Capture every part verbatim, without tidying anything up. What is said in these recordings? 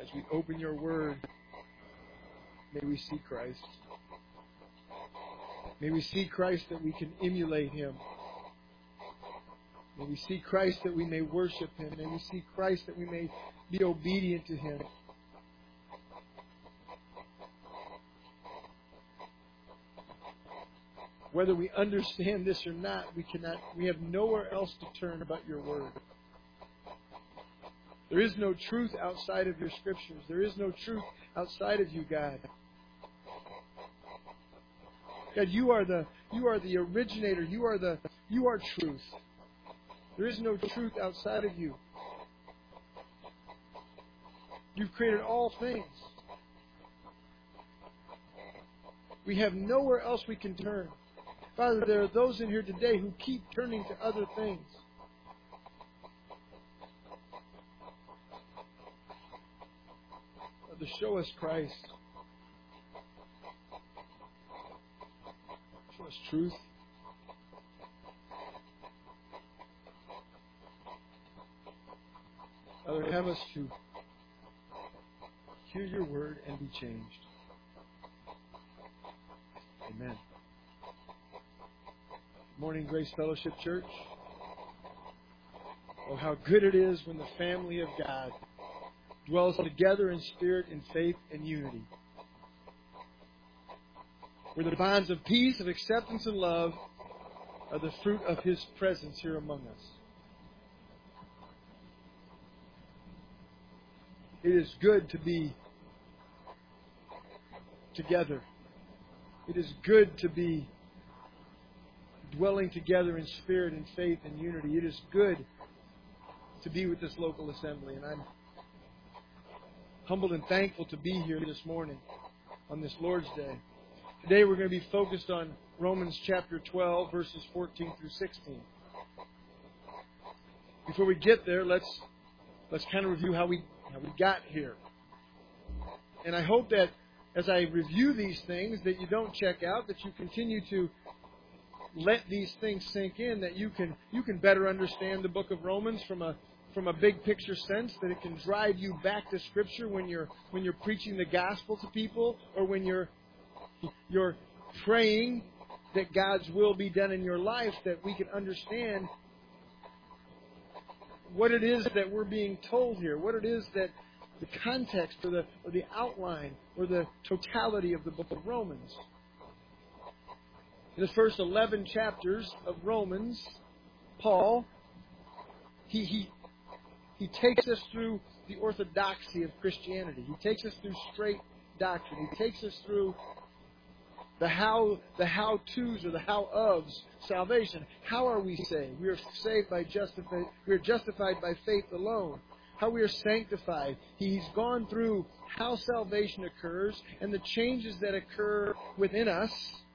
As we open your word, may we see Christ. May we see Christ that we can emulate Him. May we see Christ that we may worship Him. May we see Christ that we may be obedient to Him. Whether we understand this or not, we cannot. We have nowhere else to turn but your word. There is no truth outside of your scriptures. There is no truth outside of you, God. God, you are the you are the originator. You are the you are truth. There is no truth outside of you. You've created all things. We have nowhere else we can turn. Father, there are those in here today who keep turning to other things. Father, show us Christ. Show us truth. Father, have us to hear your word and be changed. Amen. Good morning, Grace Fellowship Church. Oh, how good it is when the family of God dwells together in spirit, in faith, and unity. Where the bonds of peace, of acceptance, and love are the fruit of His presence here among us. It is good to be together. It is good to be dwelling together in spirit and faith and unity. It is good to be with this local assembly. And I'm humbled and thankful to be here this morning on this Lord's Day. Today we're going to be focused on Romans chapter twelve, verses fourteen through sixteen. Before we get there, let's let's kind of review how we how we got here. And I hope that as I review these things, that you don't check out, that you continue to let these things sink in, that you can you can better understand the book of Romans from a from a big picture sense, that it can drive you back to Scripture when you're when you're preaching the gospel to people, or when you're you're praying that God's will be done in your life, that we can understand what it is that we're being told here, what it is that the context or the or the outline or the totality of the book of Romans. In the first eleven chapters of Romans, Paul, he, he, he takes us through the orthodoxy of Christianity. He takes us through straight doctrine. He takes us through the how, the how-tos or the how-ofs salvation. How are we saved? We are saved by justified. We are justified by faith alone. How we are sanctified. He's gone through how salvation occurs and the changes that occur within us.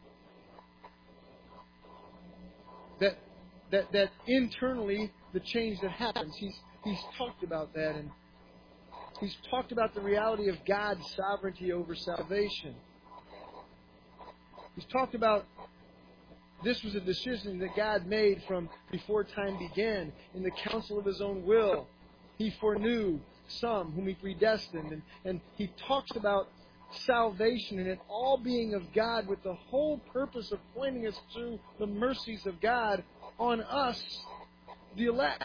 That that that internally the change that happens. He's he's talked about that, and he's talked about the reality of God's sovereignty over salvation. He's talked about this was a decision that God made from before time began in the counsel of His own will. He foreknew some whom He predestined, and, and he talks about salvation and it all being of God, with the whole purpose of pointing us to the mercies of God on us, the elect.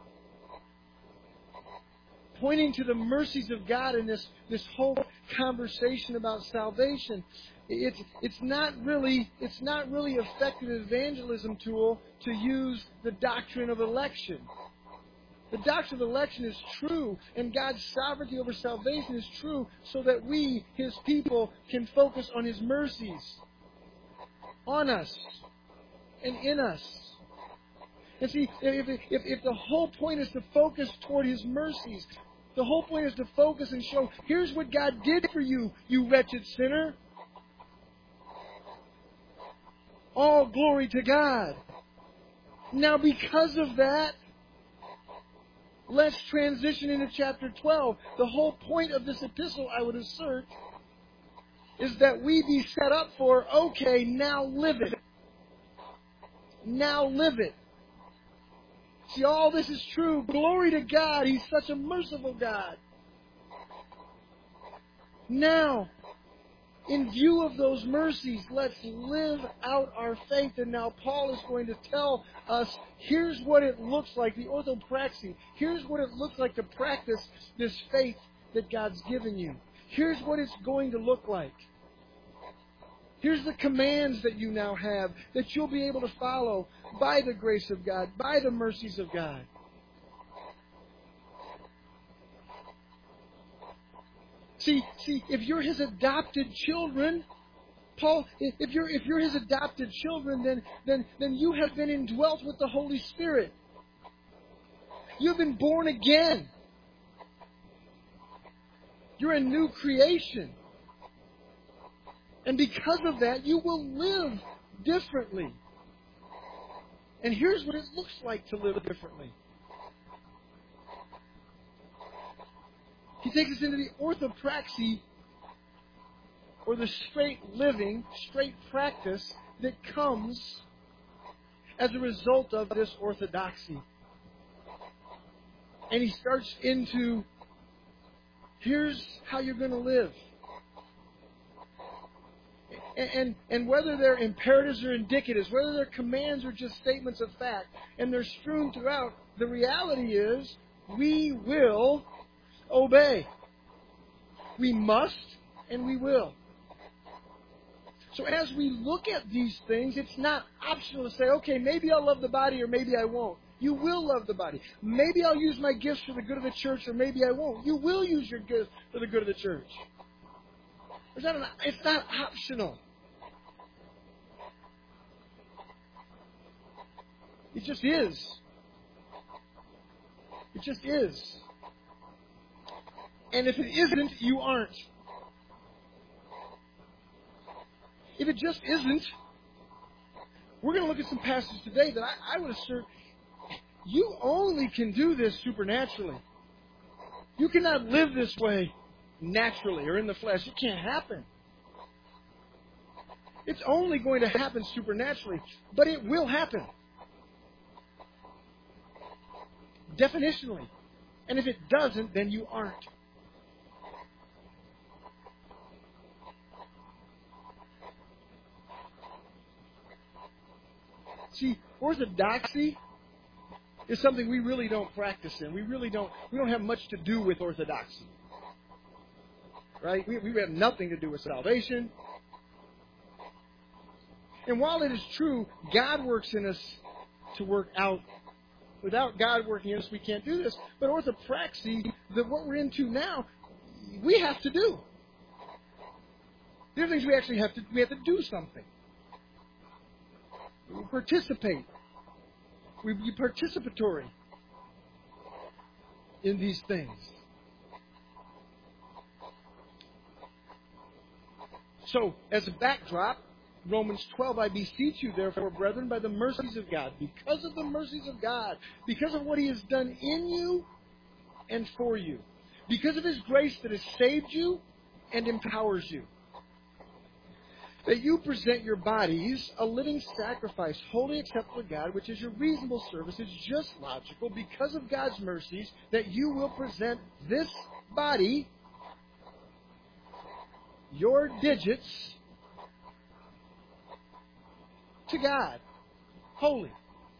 Pointing to the mercies of God in this, this whole conversation about salvation. It's it's not really it's not really effective evangelism tool to use the doctrine of election. The doctrine of election is true, and God's sovereignty over salvation is true, so that we, His people, can focus on His mercies on us and in us. And see, if, if, if the whole point is to focus toward His mercies, the whole point is to focus and show, here's what God did for you, you wretched sinner. All glory to God. Now, because of that, let's transition into chapter twelve. The whole point of this epistle, I would assert, is that we be set up for, okay, now live it. Now live it. See, all this is true. Glory to God. He's such a merciful God. Now, in view of those mercies, let's live out our faith. And now Paul is going to tell us, here's what it looks like, the orthopraxy. Here's what it looks like to practice this faith that God's given you. Here's what it's going to look like. Here's the commands that you now have that you'll be able to follow by the grace of God, by the mercies of God. See, see, if you're His adopted children, Paul, if you're if you're His adopted children, then then then you have been indwelt with the Holy Spirit. You've been born again. You're a new creation. And because of that, you will live differently. And here's what it looks like to live differently. He takes us into the orthopraxy, or the straight living, straight practice that comes as a result of this orthodoxy. And he starts into, here's how you're going to live. And, and, and whether they're imperatives or indicatives, whether they're commands or just statements of fact, and they're strewn throughout, the reality is we will obey. We must and we will. So as we look at these things, it's not optional to say, okay, maybe I'll love the body or maybe I won't. You will love the body. Maybe I'll use my gifts for the good of the church or maybe I won't. You will use your gifts for the good of the church. It's not, an, it's not optional. It just is. It just is. And if it isn't, you aren't. If it just isn't, we're going to look at some passages today that I, I would assert you only can do this supernaturally. You cannot live this way naturally or in the flesh. It can't happen. It's only going to happen supernaturally, but it will happen. Definitionally. And if it doesn't, then you aren't. See, orthodoxy is something we really don't practice in. We really don't, we don't have much to do with orthodoxy. Right? We, we have nothing to do with salvation. And while it is true, God works in us to work out. Without God working in us, we can't do this. But orthopraxy, that what we're into now, we have to do. There are things we actually have to, we have to do something. We participate. We be participatory in these things. So, as a backdrop, Romans twelve, I beseech you, therefore, brethren, by the mercies of God, because of the mercies of God, because of what He has done in you and for you, because of His grace that has saved you and empowers you, that you present your bodies a living sacrifice, wholly acceptable to God, which is your reasonable service. It's just logical, because of God's mercies, that you will present this body, your digits, to God, holy.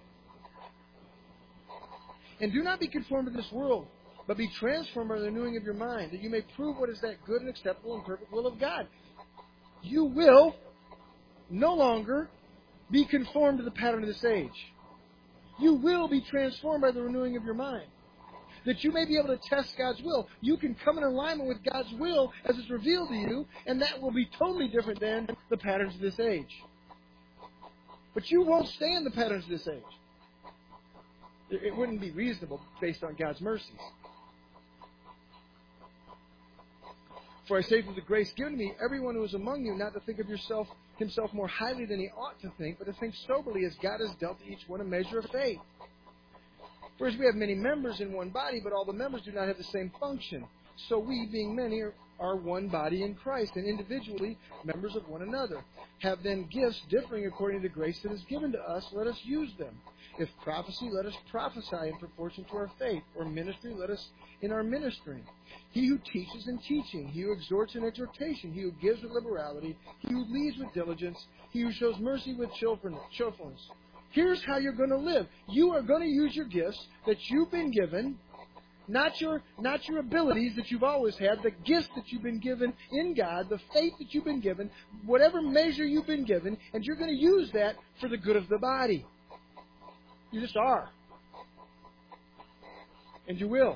And do not be conformed to this world, but be transformed by the renewing of your mind, that you may prove what is that good and acceptable and perfect will of God. You will no longer be conformed to the pattern of this age. You will be transformed by the renewing of your mind, that you may be able to test God's will. You can come in alignment with God's will as it's revealed to you, and that will be totally different than the patterns of this age. But you won't stay in the patterns of this age. It wouldn't be reasonable based on God's mercies. For I say through the grace given to me, everyone who is among you, not to think of yourself himself more highly than he ought to think, but to think soberly as God has dealt to each one a measure of faith. For as we have many members in one body, but all the members do not have the same function. so we, being many, are, are one body in Christ, and individually members of one another. Have then gifts differing according to the grace that is given to us. Let us use them. If prophecy, let us prophesy in proportion to our faith. Or ministry, let us in our ministering. He who teaches in teaching. He who exhorts in exhortation. He who gives with liberality. He who leads with diligence. He who shows mercy with cheerfulness. Here's how you're going to live. You are going to use your gifts that you've been given, not your, not your abilities that you've always had, the gifts that you've been given in God, the faith that you've been given, whatever measure you've been given, and you're going to use that for the good of the body. You just are. And you will.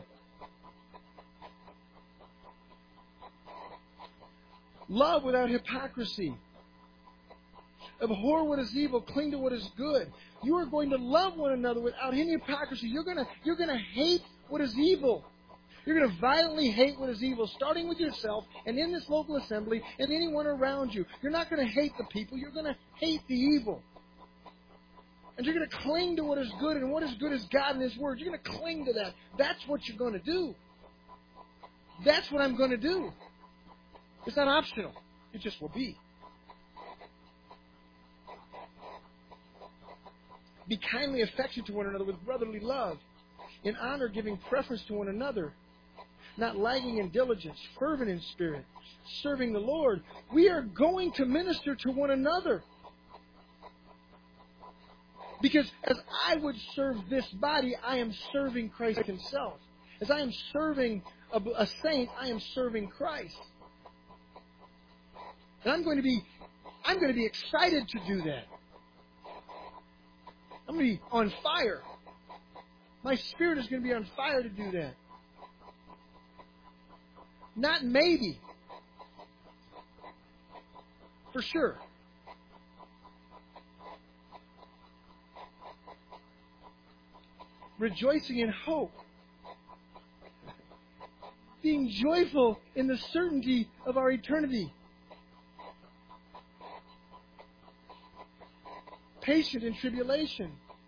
Love without hypocrisy. Abhor what is evil, cling to what is good. You are going to love one another without any hypocrisy. You're going to, you're going to hate what is evil. You're going to violently hate what is evil, starting with yourself and in this local assembly and anyone around you. You're not going to hate the people. You're going to hate the evil. And you're going to cling to what is good, and what is good is God and His Word. You're going to cling to that. That's what you're going to do. That's what I'm going to do. It's not optional. It just will be. Be kindly affectionate to one another with brotherly love, in honor giving preference to one another, not lagging in diligence, fervent in spirit, serving the Lord. We are going to minister to one another. Because as I would serve this body, I am serving Christ Himself. As I am serving a, a saint, I am serving Christ. And I'm going to be, I'm going to be excited to do that. I'm going to be on fire. My spirit is going to be on fire to do that. Not maybe. For sure. Rejoicing in hope. Being joyful in the certainty of our eternity. Patient in tribulation.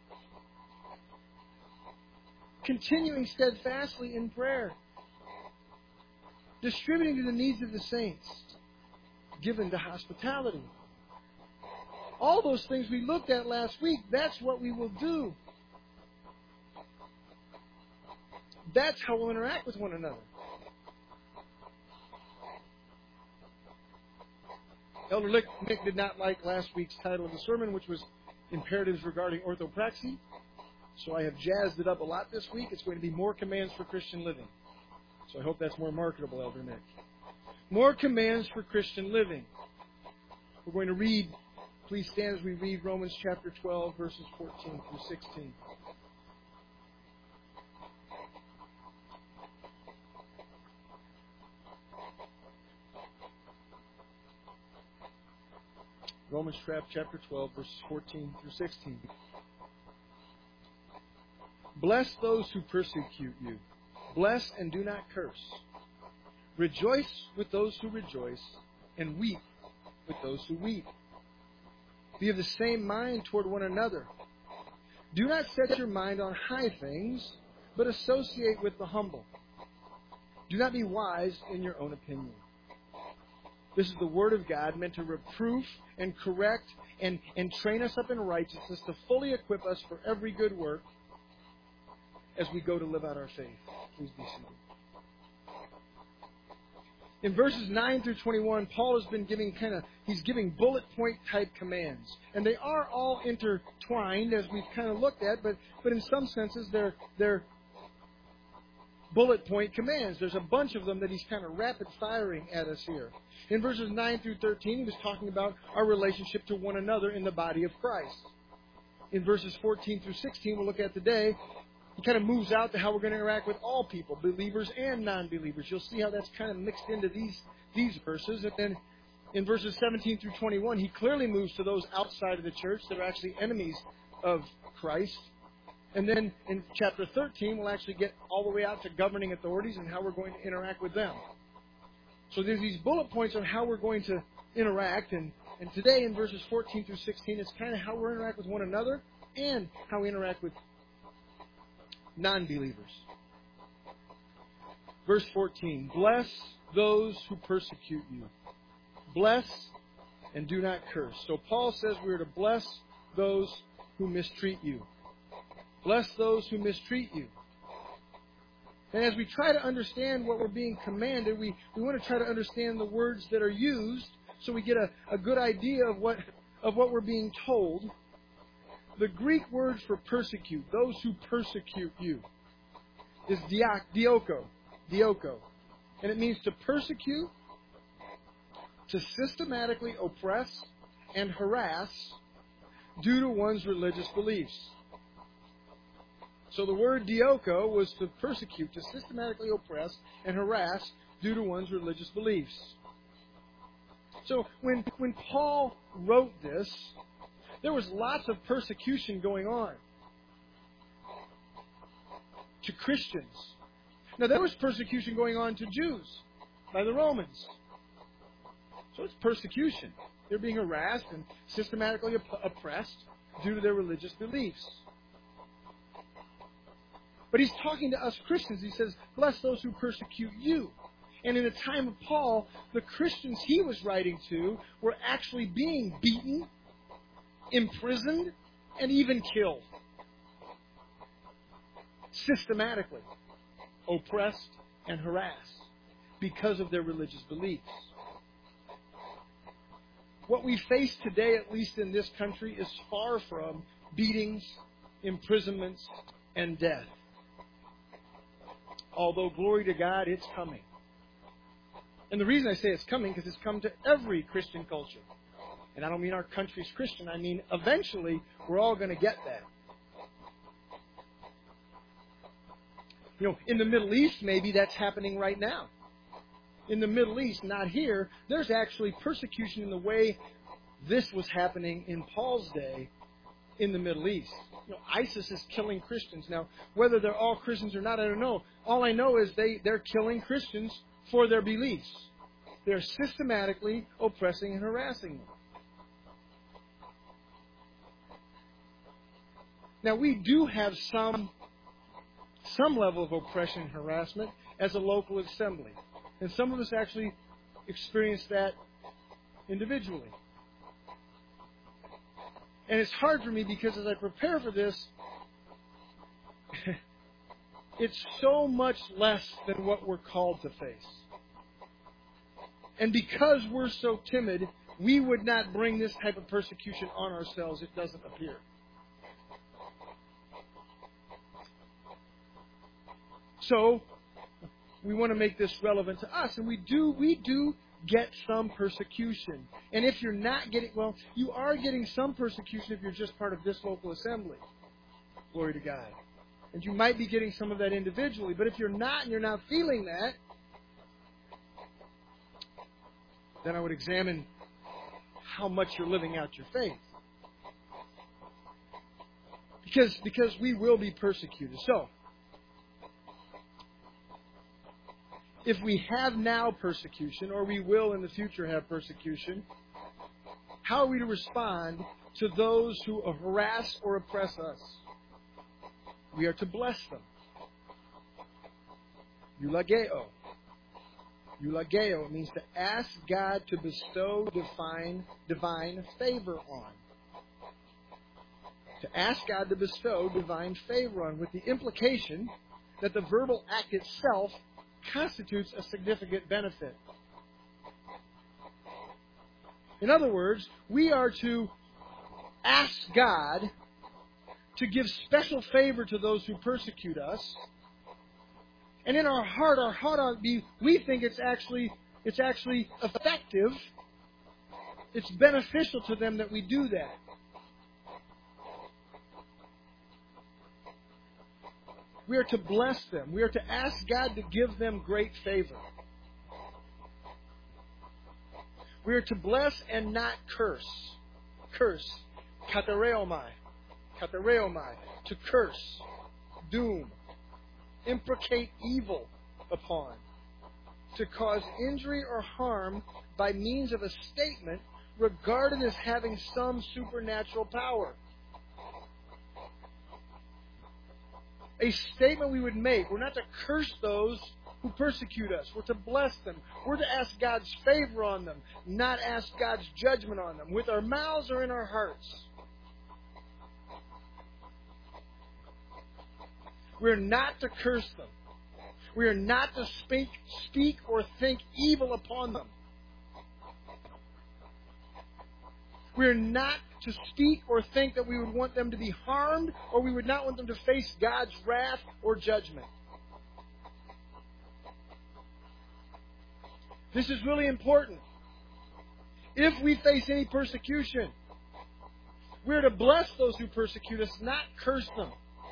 Continuing steadfastly in prayer. Distributing to the needs of the saints. Given to hospitality. All those things we looked at last week, that's what we will do. That's how we'll interact with one another. Elder Nick did not like last week's title of the sermon, which was Imperatives Regarding Orthopraxy. So I have jazzed it up a lot this week. It's going to be More Commands for Christian Living. So I hope that's more marketable, Elder Nick. More commands for Christian living. We're going to read, please stand as we read Romans chapter twelve, verses fourteen through sixteen. Romans chapter twelve, verses fourteen through sixteen. Bless those who persecute you. Bless and do not curse. Rejoice with those who rejoice, and weep with those who weep. Be of the same mind toward one another. Do not set your mind on high things, but associate with the humble. Do not be wise in your own opinion. This is the Word of God, meant to reproof and correct and, and train us up in righteousness, to fully equip us for every good work as we go to live out our faith. Please be seated. In verses nine through twenty-one, Paul has been giving kind of, he's giving bullet point type commands. And they are all intertwined, as we've kind of looked at, but, but in some senses they're, they're bullet point commands. There's a bunch of them that he's kind of rapid firing at us here. In verses nine through thirteen, he was talking about our relationship to one another in the body of Christ. In verses fourteen through sixteen, we'll look at today, he kind of moves out to how we're going to interact with all people, believers and non-believers. You'll see how that's kind of mixed into these, these verses. And then in verses seventeen through twenty-one, he clearly moves to those outside of the church that are actually enemies of Christ. And then in chapter thirteen, we'll actually get all the way out to governing authorities and how we're going to interact with them. So there's these bullet points on how we're going to interact. And, and today in verses fourteen through sixteen, it's kind of how we interact with one another and how we interact with non-believers. Verse fourteen, bless those who persecute you. Bless and do not curse. So Paul says we are to bless those who mistreat you. Bless those who mistreat you. And as we try to understand what we're being commanded, we, we want to try to understand the words that are used so we get a, a good idea of what, of what we're being told. The Greek word for persecute, those who persecute you, is diak, dioko, dioko. And it means to persecute, to systematically oppress and harass due to one's religious beliefs. So the word dioko was to persecute, to systematically oppress and harass due to one's religious beliefs. So when, when Paul wrote this, there was lots of persecution going on to Christians. Now there was persecution going on to Jews by the Romans. So it's persecution. They're being harassed and systematically op- oppressed due to their religious beliefs. But he's talking to us Christians. He says, bless those who persecute you. And in the time of Paul, the Christians he was writing to were actually being beaten, imprisoned, and even killed. Systematically oppressed and harassed because of their religious beliefs. What we face today, at least in this country, is far from beatings, imprisonments, and death. Although, glory to God, it's coming. And the reason I say it's coming is it's come to every Christian culture. And I don't mean our country's Christian. I mean, eventually, we're all going to get that. You know, in the Middle East, maybe that's happening right now. In the Middle East, not here, there's actually persecution in the way this was happening in Paul's day in the Middle East. You know, ISIS is killing Christians. Now, whether they're all Christians or not, I don't know. All I know is they, they're killing Christians for their beliefs. They're systematically oppressing and harassing them. Now, we do have some, some level of oppression and harassment as a local assembly. And some of us actually experience that individually. And it's hard for me because as I prepare for this, it's so much less than what we're called to face. And because we're so timid, we would not bring this type of persecution on ourselves, it doesn't appear. So, we want to make this relevant to us, and we do we do get some persecution. And if you're not getting, well, you are getting some persecution if you're just part of this local assembly. Glory to God. And you might be getting some of that individually, but if you're not and you're not feeling that, then I would examine how much you're living out your faith. Because, because we will be persecuted. So, if we have now persecution, or we will in the future have persecution, how are we to respond to those who harass or oppress us? We are to bless them. Eulageo. Eulageo means to ask God to bestow divine, divine favor on. To ask God to bestow divine favor on, with the implication that the verbal act itself constitutes a significant benefit. In other words, we are to ask God to give special favor to those who persecute us. And in our heart, our heart ought to be, we think it's actually, it's actually effective. It's beneficial to them that we do that. We are to bless them. We are to ask God to give them great favor. We are to bless and not curse. Curse. Katareomai. Katareomai. To curse. Doom. Imprecate evil upon. To cause injury or harm by means of a statement regarded as having some supernatural power. A statement we would make. We're not to curse those who persecute us. We're to bless them. We're to ask God's favor on them, not ask God's judgment on them, with our mouths or in our hearts. We're not to curse them. We are not to speak, speak or think evil upon them. We are not to speak or think that we would want them to be harmed, or we would not want them to face God's wrath or judgment. This is really important. If we face any persecution, we're to bless those who persecute us, not curse them.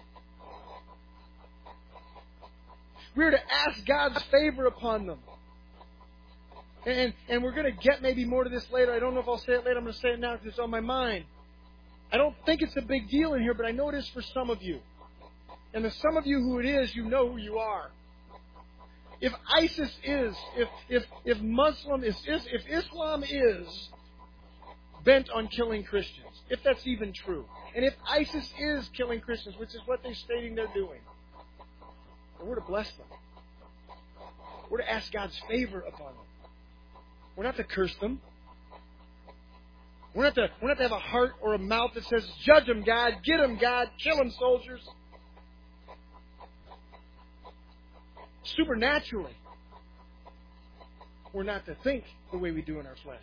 We're to ask God's favor upon them. And, and we're going to get maybe more to this later. I don't know if I'll say it later. I'm going to say it now because it's on my mind. I don't think it's a big deal in here, but I know it is for some of you. And the some of you who it is, you know who you are. If ISIS is, if if if Muslim is, if Islam is bent on killing Christians, if that's even true, and if ISIS is killing Christians, which is what they're stating they're doing, then we're to bless them. We're to ask God's favor upon them. We're not to curse them. We're not to, we're not to have a heart or a mouth that says, judge them, God, get them, God, kill them, soldiers. Supernaturally, we're not to think the way we do in our flesh.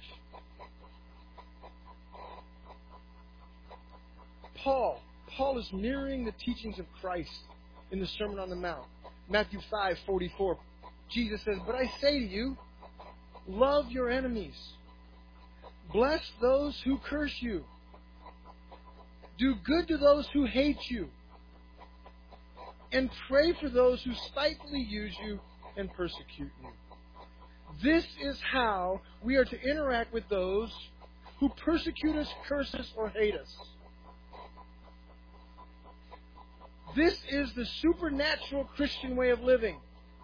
Paul, Paul is mirroring the teachings of Christ in the Sermon on the Mount. Matthew five forty-four. Jesus says, but I say to you, love your enemies. Bless those who curse you. Do good to those who hate you. And pray for those who spitefully use you and persecute you. This is how we are to interact with those who persecute us, curse us, or hate us. This is the supernatural Christian way of living.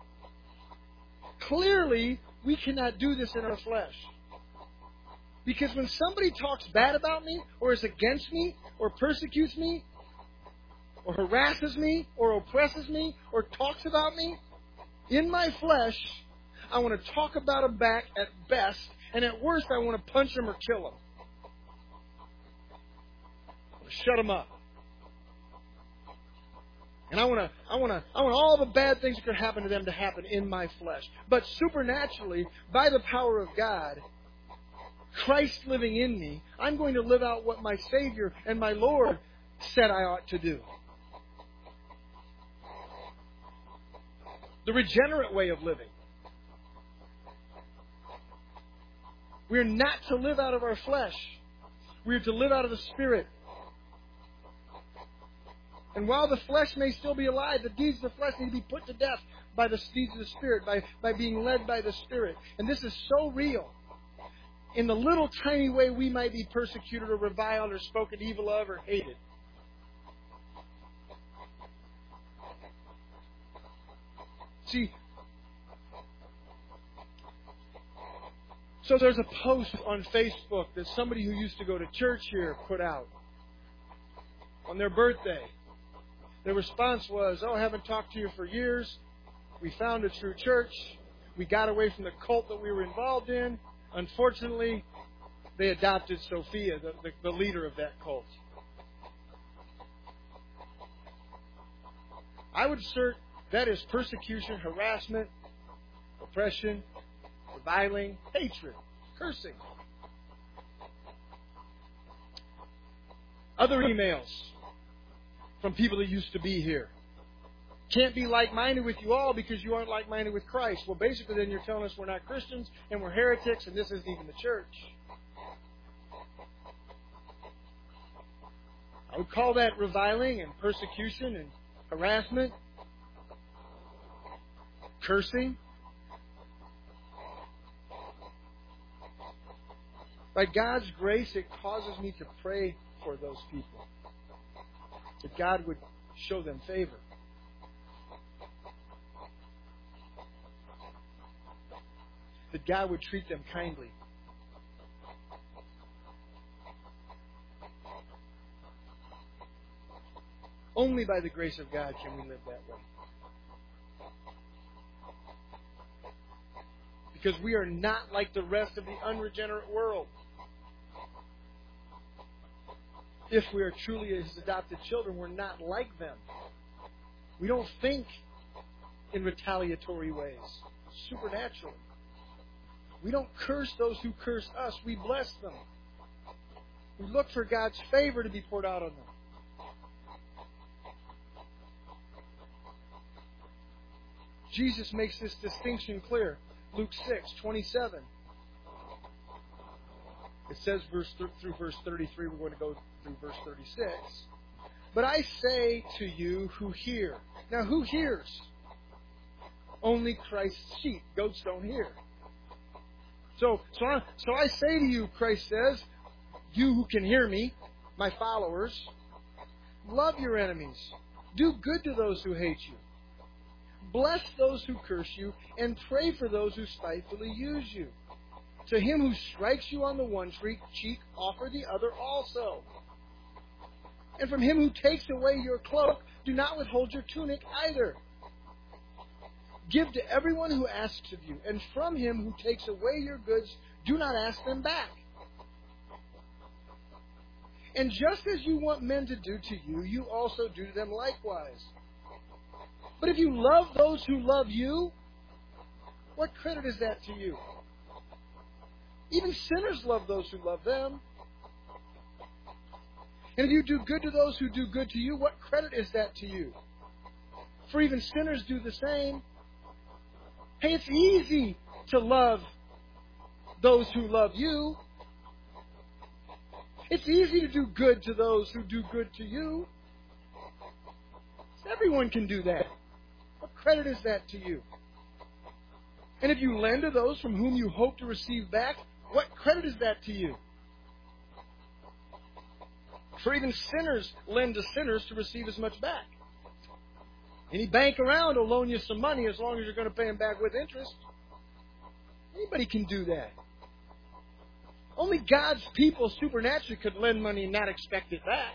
Clearly, we cannot do this in our flesh. Because when somebody talks bad about me, or is against me, or persecutes me, or harasses me, or oppresses me, or talks about me, in my flesh, I want to talk about them back at best, and at worst, I want to punch them or kill them. I want to shut them up. And I want to, I want to, I want all the bad things that could happen to them to happen in my flesh. But supernaturally, by the power of God, Christ living in me, I'm going to live out what my Savior and my Lord said I ought to do. The regenerate way of living. We are not to live out of our flesh. We are to live out of the Spirit. And while the flesh may still be alive, the deeds of the flesh need to be put to death by the deeds of the Spirit, by, by being led by the Spirit. And this is so real. In the little tiny way we might be persecuted or reviled or spoken evil of or hated. See, so there's a post on Facebook that somebody who used to go to church here put out on their birthday. Their response was, oh, I haven't talked to you for years. We found a true church. We got away from the cult that we were involved in. Unfortunately, they adopted Sophia, the, the, the leader of that cult. I would assert that is persecution, harassment, oppression, reviling, hatred, cursing. Other emails from people that used to be here. Can't be like-minded with you all because you aren't like-minded with Christ. Well, basically then you're telling us we're not Christians and we're heretics and this isn't even the church. I would call that reviling and persecution and harassment, cursing. By God's grace, it causes me to pray for those people. That God would show them favor. That God would treat them kindly. Only by the grace of God can we live that way. because we are not like the rest of the unregenerate world. If we are truly His adopted children, we're not like them. We don't think in retaliatory ways, supernaturally. We don't curse those who curse us. We bless them. We look for God's favor to be poured out on them. Jesus makes this distinction clear. Luke six twenty-seven. It says verse th- through verse thirty-three. We're going to go through verse thirty-six. But I say to you who hear. Now, who hears? Only Christ's sheep. Goats don't hear. So, so, I, so I say to you, Christ says, you who can hear me, my followers, love your enemies. Do good to those who hate you. Bless those who curse you, and pray for those who spitefully use you. To him who strikes you on the one cheek, offer the other also. And from him who takes away your cloak, do not withhold your tunic either. Give to everyone who asks of you, and from him who takes away your goods, do not ask them back. And just as you want men to do to you, you also do to them likewise. But if you love those who love you, what credit is that to you? Even sinners love those who love them. And if you do good to those who do good to you, what credit is that to you? For even sinners do the same. Hey, it's easy to love those who love you. It's easy to do good to those who do good to you. Everyone can do that. What credit is that to you? And if you lend to those from whom you hope to receive back, what credit is that to you? For even sinners lend to sinners to receive as much back. Any bank around will loan you some money as long as you're going to pay them back with interest. Anybody can do that. Only God's people supernaturally could lend money and not expect it back.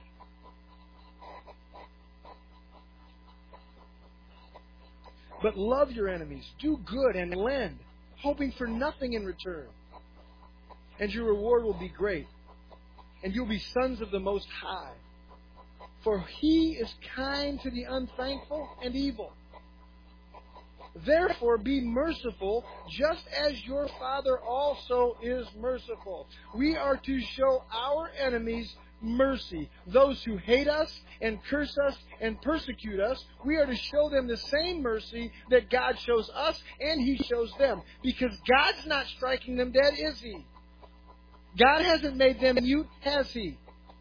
But love your enemies, do good and lend, hoping for nothing in return. And your reward will be great, and you'll be sons of the Most High. For He is kind to the unthankful and evil. Therefore be merciful, just as your Father also is merciful. We are to show our enemies mercy. Those who hate us and curse us and persecute us, we are to show them the same mercy that God shows us and He shows them. Because God's not striking them dead, is He? God hasn't made them mute, has He?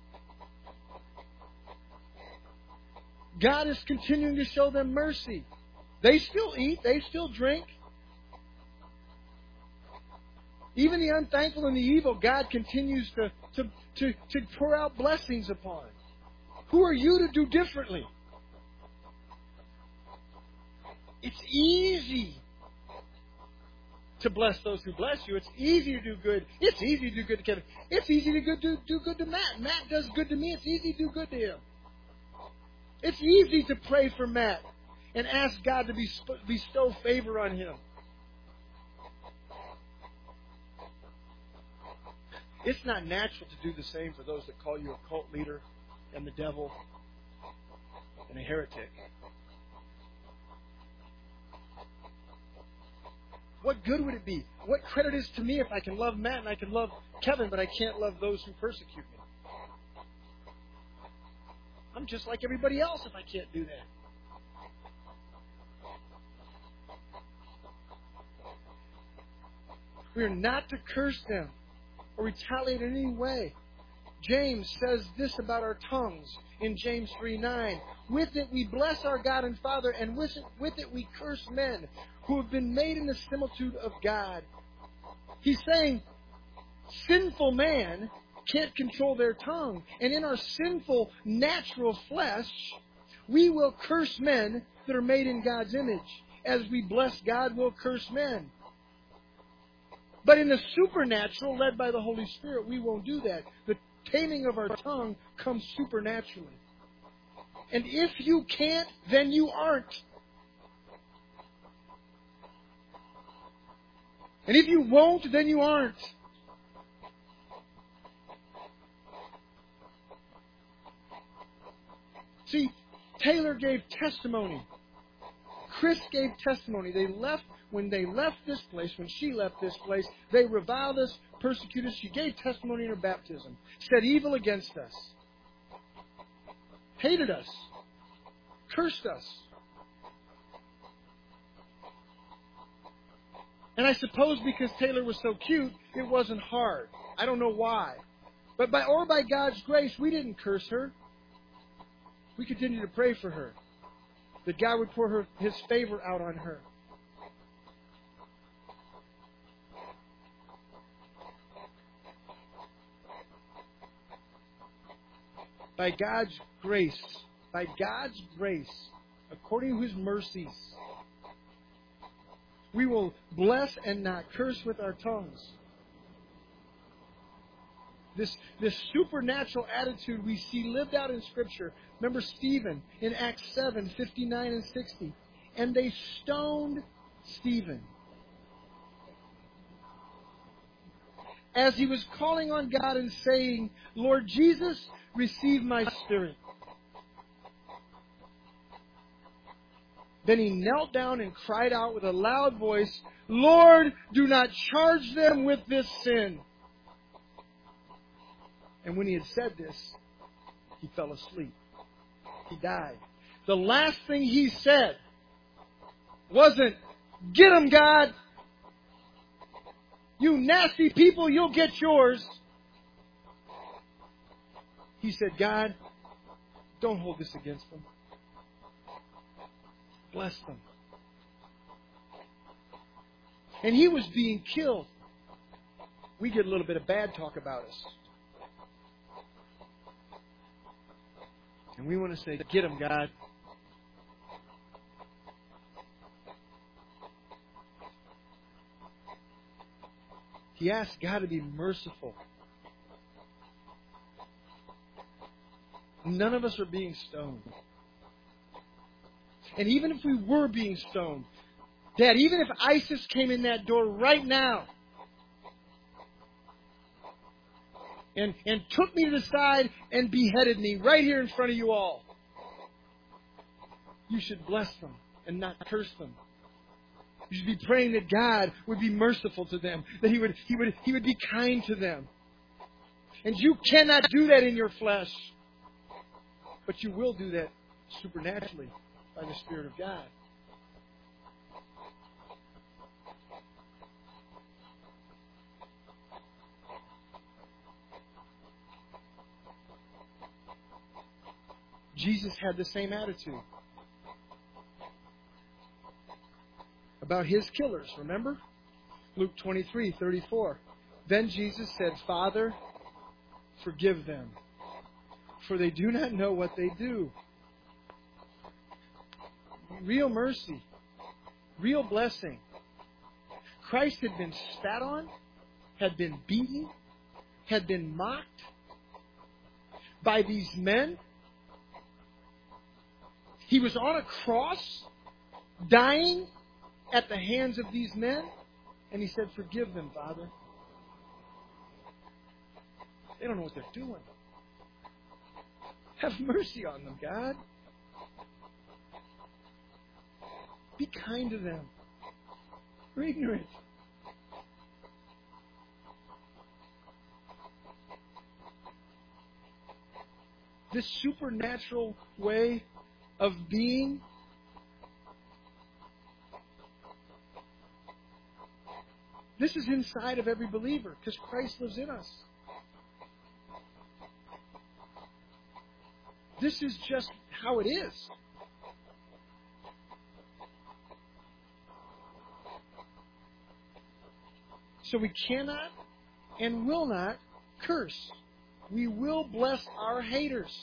God is continuing to show them mercy. They still eat. They still drink. Even the unthankful and the evil, God continues to, to, to, to pour out blessings upon. Who are you to do differently? It's easy to bless those who bless you. It's easy to do good. It's easy to do good to Kevin. It's easy to do, do good to Matt. Matt does good to me. It's easy to do good to him. It's easy to pray for Matt and ask God to bestow favor on him. It's not natural to do the same for those that call you a cult leader and the devil and a heretic. What good would it be? What credit is to me if I can love Matt and I can love Kevin, but I can't love those who persecute me? I'm just like everybody else if I can't do that. We are not to curse them or retaliate in any way. James says this about our tongues in James three nine. With it we bless our God and Father, and with it, with it we curse men who have been made in the similitude of God. He's saying sinful man can't control their tongue. And in our sinful, natural flesh, we will curse men that are made in God's image. As we bless God, we'll curse men. But in the supernatural, led by the Holy Spirit, we won't do that. The taming of our tongue comes supernaturally. And if you can't, then you aren't. And if you won't, then you aren't. See, Taylor gave testimony. Chris gave testimony. They left, when they left this place, when she left this place, they reviled us, persecuted us. She gave testimony in her baptism. Said evil against us. Hated us. Cursed us. And I suppose because Taylor was so cute, it wasn't hard. I don't know why. But by or by God's grace, we didn't curse her. We continued to pray for her. That God would pour her, His favor out on her. By God's grace, by God's grace, according to His mercies, we will bless and not curse with our tongues. This, this supernatural attitude we see lived out in Scripture. Remember Stephen in Acts seven, fifty-nine and sixty. And they stoned Stephen as he was calling on God and saying, Lord Jesus, receive my spirit. Then he knelt down and cried out with a loud voice, Lord, do not charge them with this sin. And when he had said this, he fell asleep. He died. The last thing he said wasn't, get him, God. You nasty people, you'll get yours. He said, God, don't hold this against them. Bless them. And he was being killed. We get a little bit of bad talk about us. And we want to say, get him, God. He asked God to be merciful. None of us are being stoned. And even if we were being stoned, Dad, even if ISIS came in that door right now and, and took me to the side and beheaded me right here in front of you all, you should bless them and not curse them. You should be praying that God would be merciful to them, that He would, He would, He would be kind to them. And you cannot do that in your flesh. But you will do that supernaturally by the Spirit of God. Jesus had the same attitude about His killers, remember? Luke twenty-three, thirty-four. Then Jesus said, Father, forgive them, for they do not know what they do. Real mercy. Real blessing. Christ had been spat on, had been beaten, had been mocked by these men. He was on a cross, dying at the hands of these men, and He said, forgive them, Father. They don't know what they're doing. Have mercy on them, God. Be kind to them. They're ignorant. This supernatural way of being this is inside of every believer because Christ lives in us. This is just how it is. So we cannot and will not curse. We will bless our haters.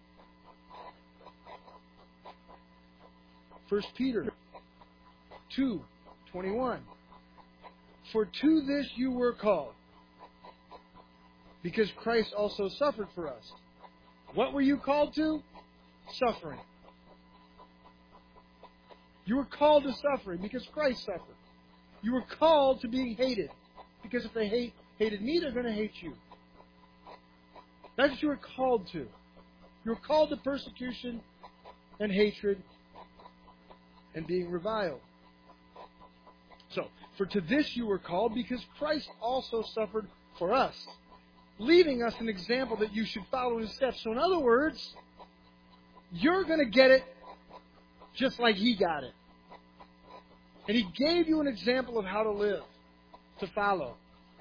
First Peter two twenty-one. For to this you were called, because Christ also suffered for us. What were you called to? Suffering. You were called to suffering because Christ suffered. You were called to be hated. Because if they hate hated me, they're going to hate you. That's what you were called to. You were called to persecution and hatred and being reviled. So, for to this you were called, because Christ also suffered for us, leaving us an example that you should follow in his steps. So in other words, you're going to get it just like he got it. And he gave you an example of how to live, to follow,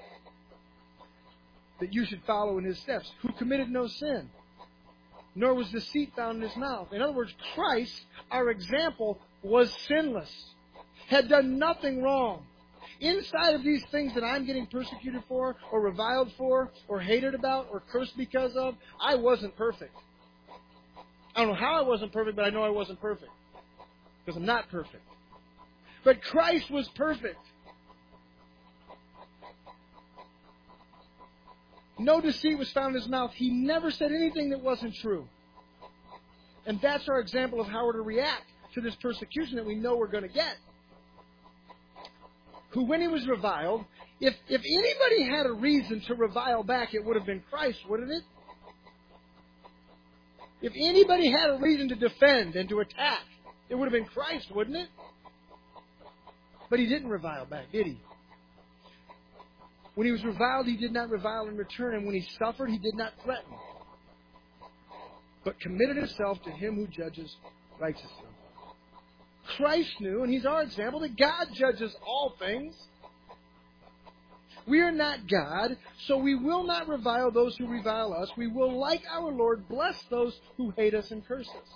that you should follow in his steps, who committed no sin, nor was deceit found in his mouth. In other words, Christ, our example, was sinless, had done nothing wrong. Inside of these things that I'm getting persecuted for, or reviled for, or hated about, or cursed because of, I wasn't perfect. I don't know how I wasn't perfect, but I know I wasn't perfect. Because I'm not perfect. But Christ was perfect. No deceit was found in his mouth. He never said anything that wasn't true. And that's our example of how we're to react to this persecution that we know we're going to get. Who, when he was reviled, if, if anybody had a reason to revile back, it would have been Christ, wouldn't it? If anybody had a reason to defend and to attack, it would have been Christ, wouldn't it? But he didn't revile back, did he? When he was reviled, he did not revile in return. And when he suffered, he did not threaten, but committed himself to him who judges righteously. Christ knew, and he's our example, that God judges all things. We are not God, so we will not revile those who revile us. We will, like our Lord, bless those who hate us and curse us.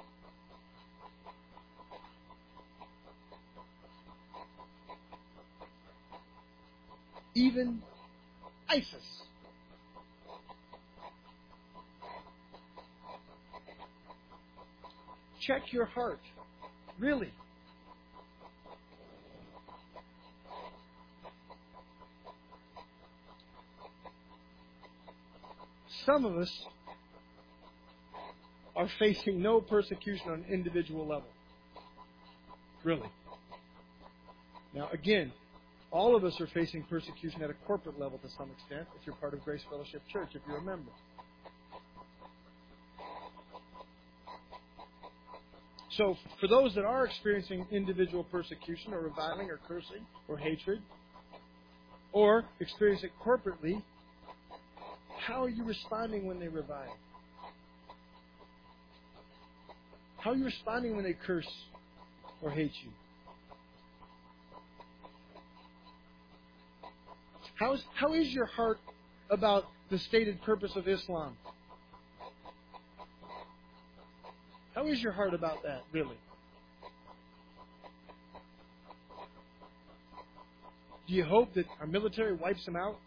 Even ISIS. Check your heart. Really. Some of us are facing no persecution on an individual level. Really. Now, again, all of us are facing persecution at a corporate level to some extent, if you're part of Grace Fellowship Church, if you're a member. So, for those that are experiencing individual persecution or reviling or cursing or hatred, or experience it corporately, how are you responding when they revile? How are you responding when they curse or hate you? How is, how is your heart about the stated purpose of Islam? How is your heart about that, really? Do you hope that our military wipes them out?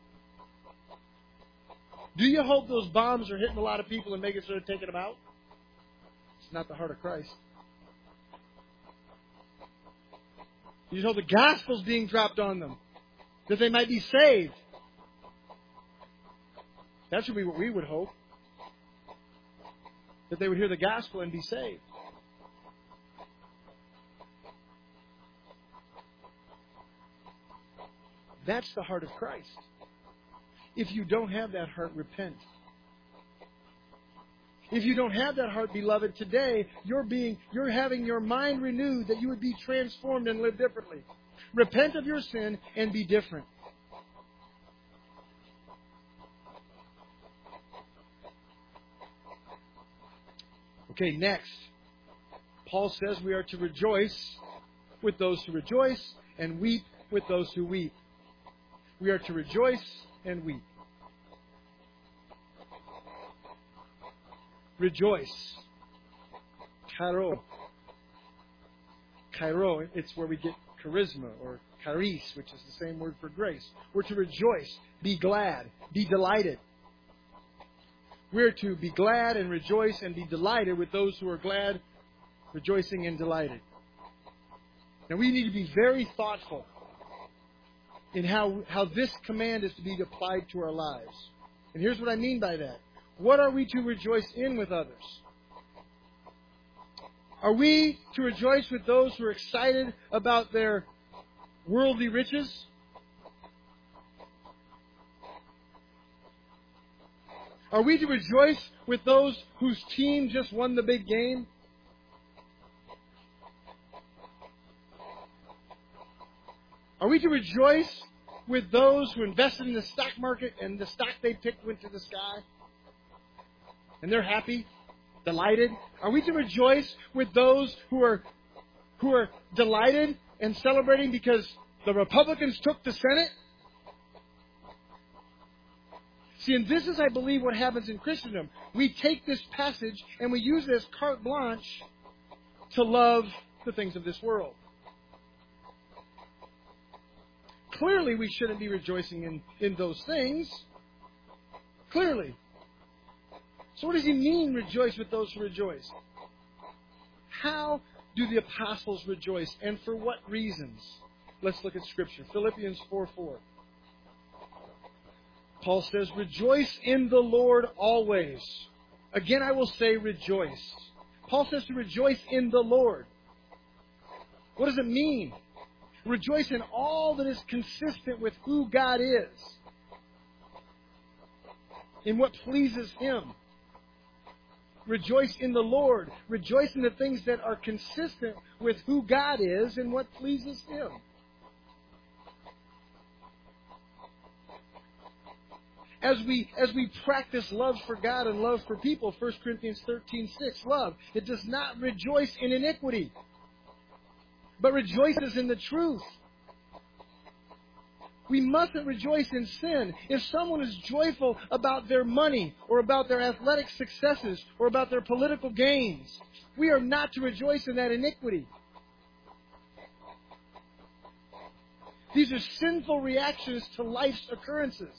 Do you hope those bombs are hitting a lot of people and making sure they're taking them out? It's not the heart of Christ. Do you hope the gospel's being dropped on them, that they might be saved? That should be what we would hope. That they would hear the gospel and be saved. That's the heart of Christ. If you don't have that heart, repent. If you don't have that heart, beloved, today you're being you're having your mind renewed that you would be transformed and live differently. Repent of your sin and be different. Okay, next. Paul says we are to rejoice with those who rejoice and weep with those who weep. We are to rejoice and weep. Rejoice. Chairo. Chairo, it's where we get charisma or charis, which is the same word for grace. We're to rejoice, be glad, be delighted. We're to be glad and rejoice and be delighted with those who are glad, rejoicing, and delighted. Now we need to be very thoughtful in how, how this command is to be applied to our lives. And here's what I mean by that. What are we to rejoice in with others? Are we to rejoice with those who are excited about their worldly riches? Are we to rejoice with those whose team just won the big game? Are we to rejoice with those who invested in the stock market and the stock they picked went to the sky? And they're happy, delighted? Are we to rejoice with those who are who are delighted and celebrating because the Republicans took the Senate? See, and this is, I believe, what happens in Christendom. We take this passage and we use it as carte blanche to love the things of this world. Clearly, we shouldn't be rejoicing in, in those things. Clearly. So what does he mean, rejoice with those who rejoice? How do the apostles rejoice, and for what reasons? Let's look at Scripture. Philippians four four. Paul says, rejoice in the Lord always. Again, I will say rejoice. Paul says to rejoice in the Lord. What does it mean? Rejoice in all that is consistent with who God is, in what pleases Him. Rejoice in the Lord. Rejoice in the things that are consistent with who God is and what pleases Him. As we as we practice love for God and love for people, First Corinthians thirteen six, love, it does not rejoice in iniquity, but rejoices in the truth. We mustn't rejoice in sin. If someone is joyful about their money or about their athletic successes or about their political gains, we are not to rejoice in that iniquity. These are sinful reactions to life's occurrences.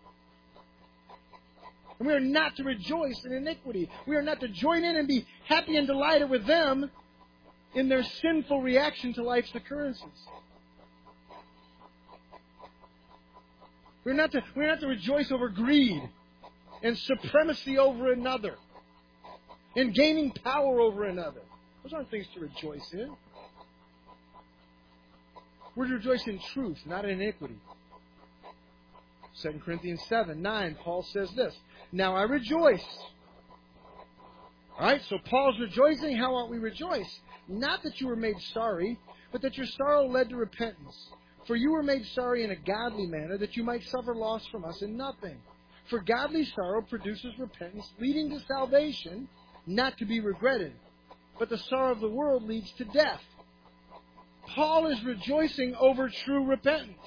And we are not to rejoice in iniquity. We are not to join in and be happy and delighted with them in their sinful reaction to life's occurrences. We're not to, we're not to rejoice over greed and supremacy over another and gaining power over another. Those aren't things to rejoice in. We're to rejoice in truth, not in iniquity. Second Corinthians seven nine, Paul says this, now I rejoice. All right, so Paul's rejoicing. How ought we rejoice? Not that you were made sorry, but that your sorrow led to repentance. For you were made sorry in a godly manner, that you might suffer loss from us in nothing. For godly sorrow produces repentance, leading to salvation, not to be regretted. But the sorrow of the world leads to death. Paul is rejoicing over true repentance.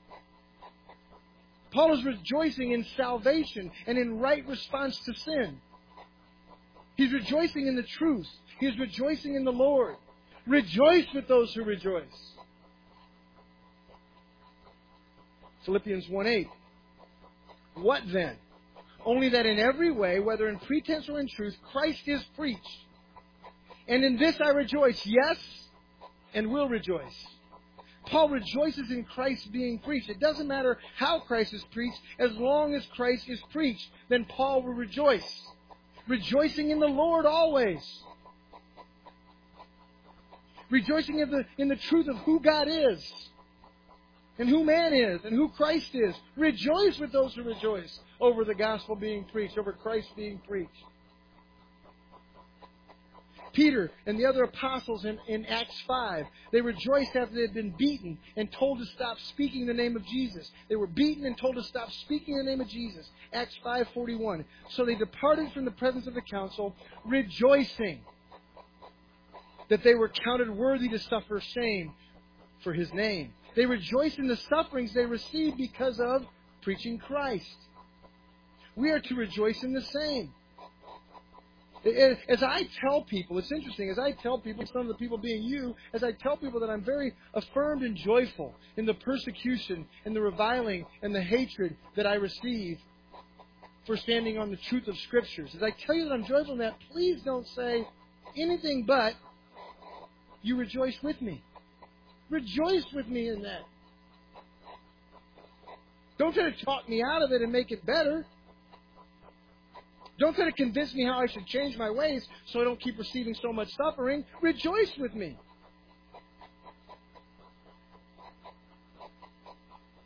Paul is rejoicing in salvation and in right response to sin. He's rejoicing in the truth. He is rejoicing in the Lord. Rejoice with those who rejoice. Philippians one eight. What then? Only that in every way, whether in pretense or in truth, Christ is preached. And in this I rejoice, yes, and will rejoice. Paul rejoices in Christ being preached. It doesn't matter how Christ is preached. As long as Christ is preached, then Paul will rejoice. Rejoicing in the Lord always. Rejoicing in the, in the truth of who God is, and who man is, and who Christ is. Rejoice with those who rejoice over the gospel being preached, over Christ being preached. Peter and the other apostles in, in Acts five, they rejoiced after they had been beaten and told to stop speaking the name of Jesus. They were beaten and told to stop speaking the name of Jesus. Acts five forty-one. So they departed from the presence of the council, rejoicing that they were counted worthy to suffer shame for His name. They rejoiced in the sufferings they received because of preaching Christ. We are to rejoice in the same. As I tell people, it's interesting, as I tell people, some of the people being you, as I tell people that I'm very affirmed and joyful in the persecution and the reviling and the hatred that I receive for standing on the truth of Scriptures. As I tell you that I'm joyful in that, please don't say anything but, you rejoice with me. Rejoice with me in that. Don't try to talk me out of it and make it better. Don't try to convince me how I should change my ways so I don't keep receiving so much suffering. Rejoice with me.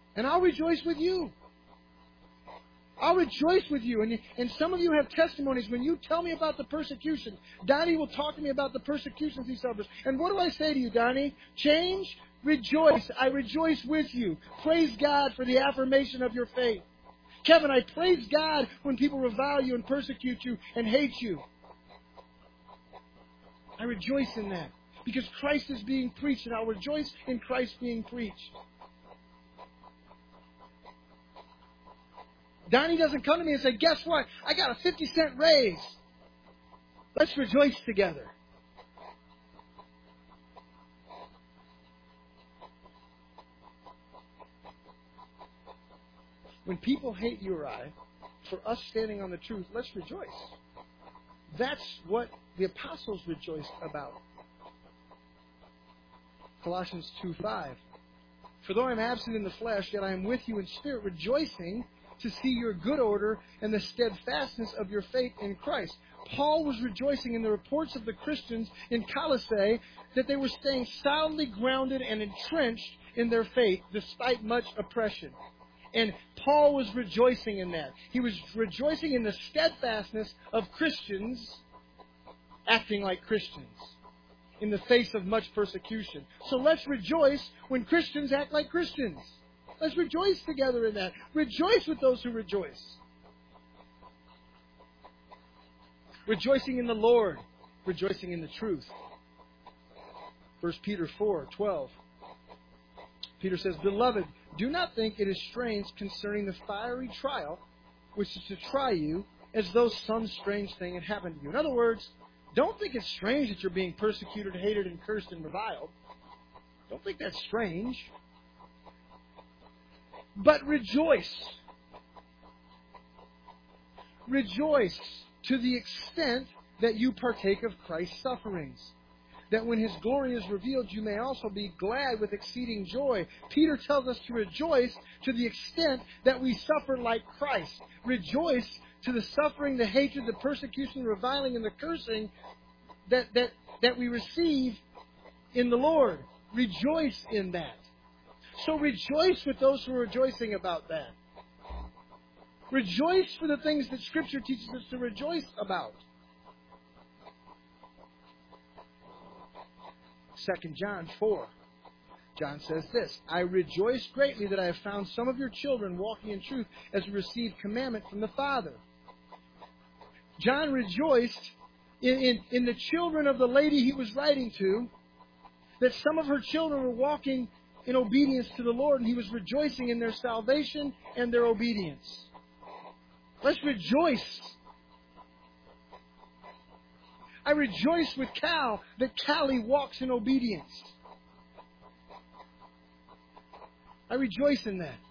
And I'll rejoice with you. I'll rejoice with you. And, and some of you have testimonies when you tell me about the persecution. Donnie will talk to me about the persecutions he suffers. And what do I say to you, Donnie? Change, rejoice. I rejoice with you. Praise God for the affirmation of your faith. Kevin, I praise God when people revile you and persecute you and hate you. I rejoice in that because Christ is being preached, and I'll rejoice in Christ being preached. Donnie doesn't come to me and say, guess what? I got a fifty cent raise. Let's rejoice together. When people hate you or I for us standing on the truth, let's rejoice. That's what the apostles rejoiced about. Colossians two five. For though I am absent in the flesh, yet I am with you in spirit, rejoicing to see your good order and the steadfastness of your faith in Christ. Paul was rejoicing in the reports of the Christians in Colossae that they were staying solidly grounded and entrenched in their faith despite much oppression. And Paul was rejoicing in that. He was rejoicing in the steadfastness of Christians acting like Christians in the face of much persecution. So let's rejoice when Christians act like Christians. Let's rejoice together in that. Rejoice with those who rejoice. Rejoicing in the Lord. Rejoicing in the truth. First Peter four twelve. Peter says, Beloved, do not think it is strange concerning the fiery trial which is to try you, as though some strange thing had happened to you. In other words, don't think it's strange that you're being persecuted, hated, and cursed and reviled. Don't think that's strange. But rejoice. Rejoice to the extent that you partake of Christ's sufferings, that when His glory is revealed, you may also be glad with exceeding joy. Peter tells us to rejoice to the extent that we suffer like Christ. Rejoice to the suffering, the hatred, the persecution, the reviling, and the cursing that, that, that we receive in the Lord. Rejoice in that. So rejoice with those who are rejoicing about that. Rejoice for the things that Scripture teaches us to rejoice about. Second John four. John says this, I rejoice greatly that I have found some of your children walking in truth as we receive commandment from the Father. John rejoiced in, in, in the children of the lady he was writing to, that some of her children were walking in obedience to the Lord, and he was rejoicing in their salvation and their obedience. Let's rejoice. I rejoice with Cal that Callie walks in obedience. I rejoice in that.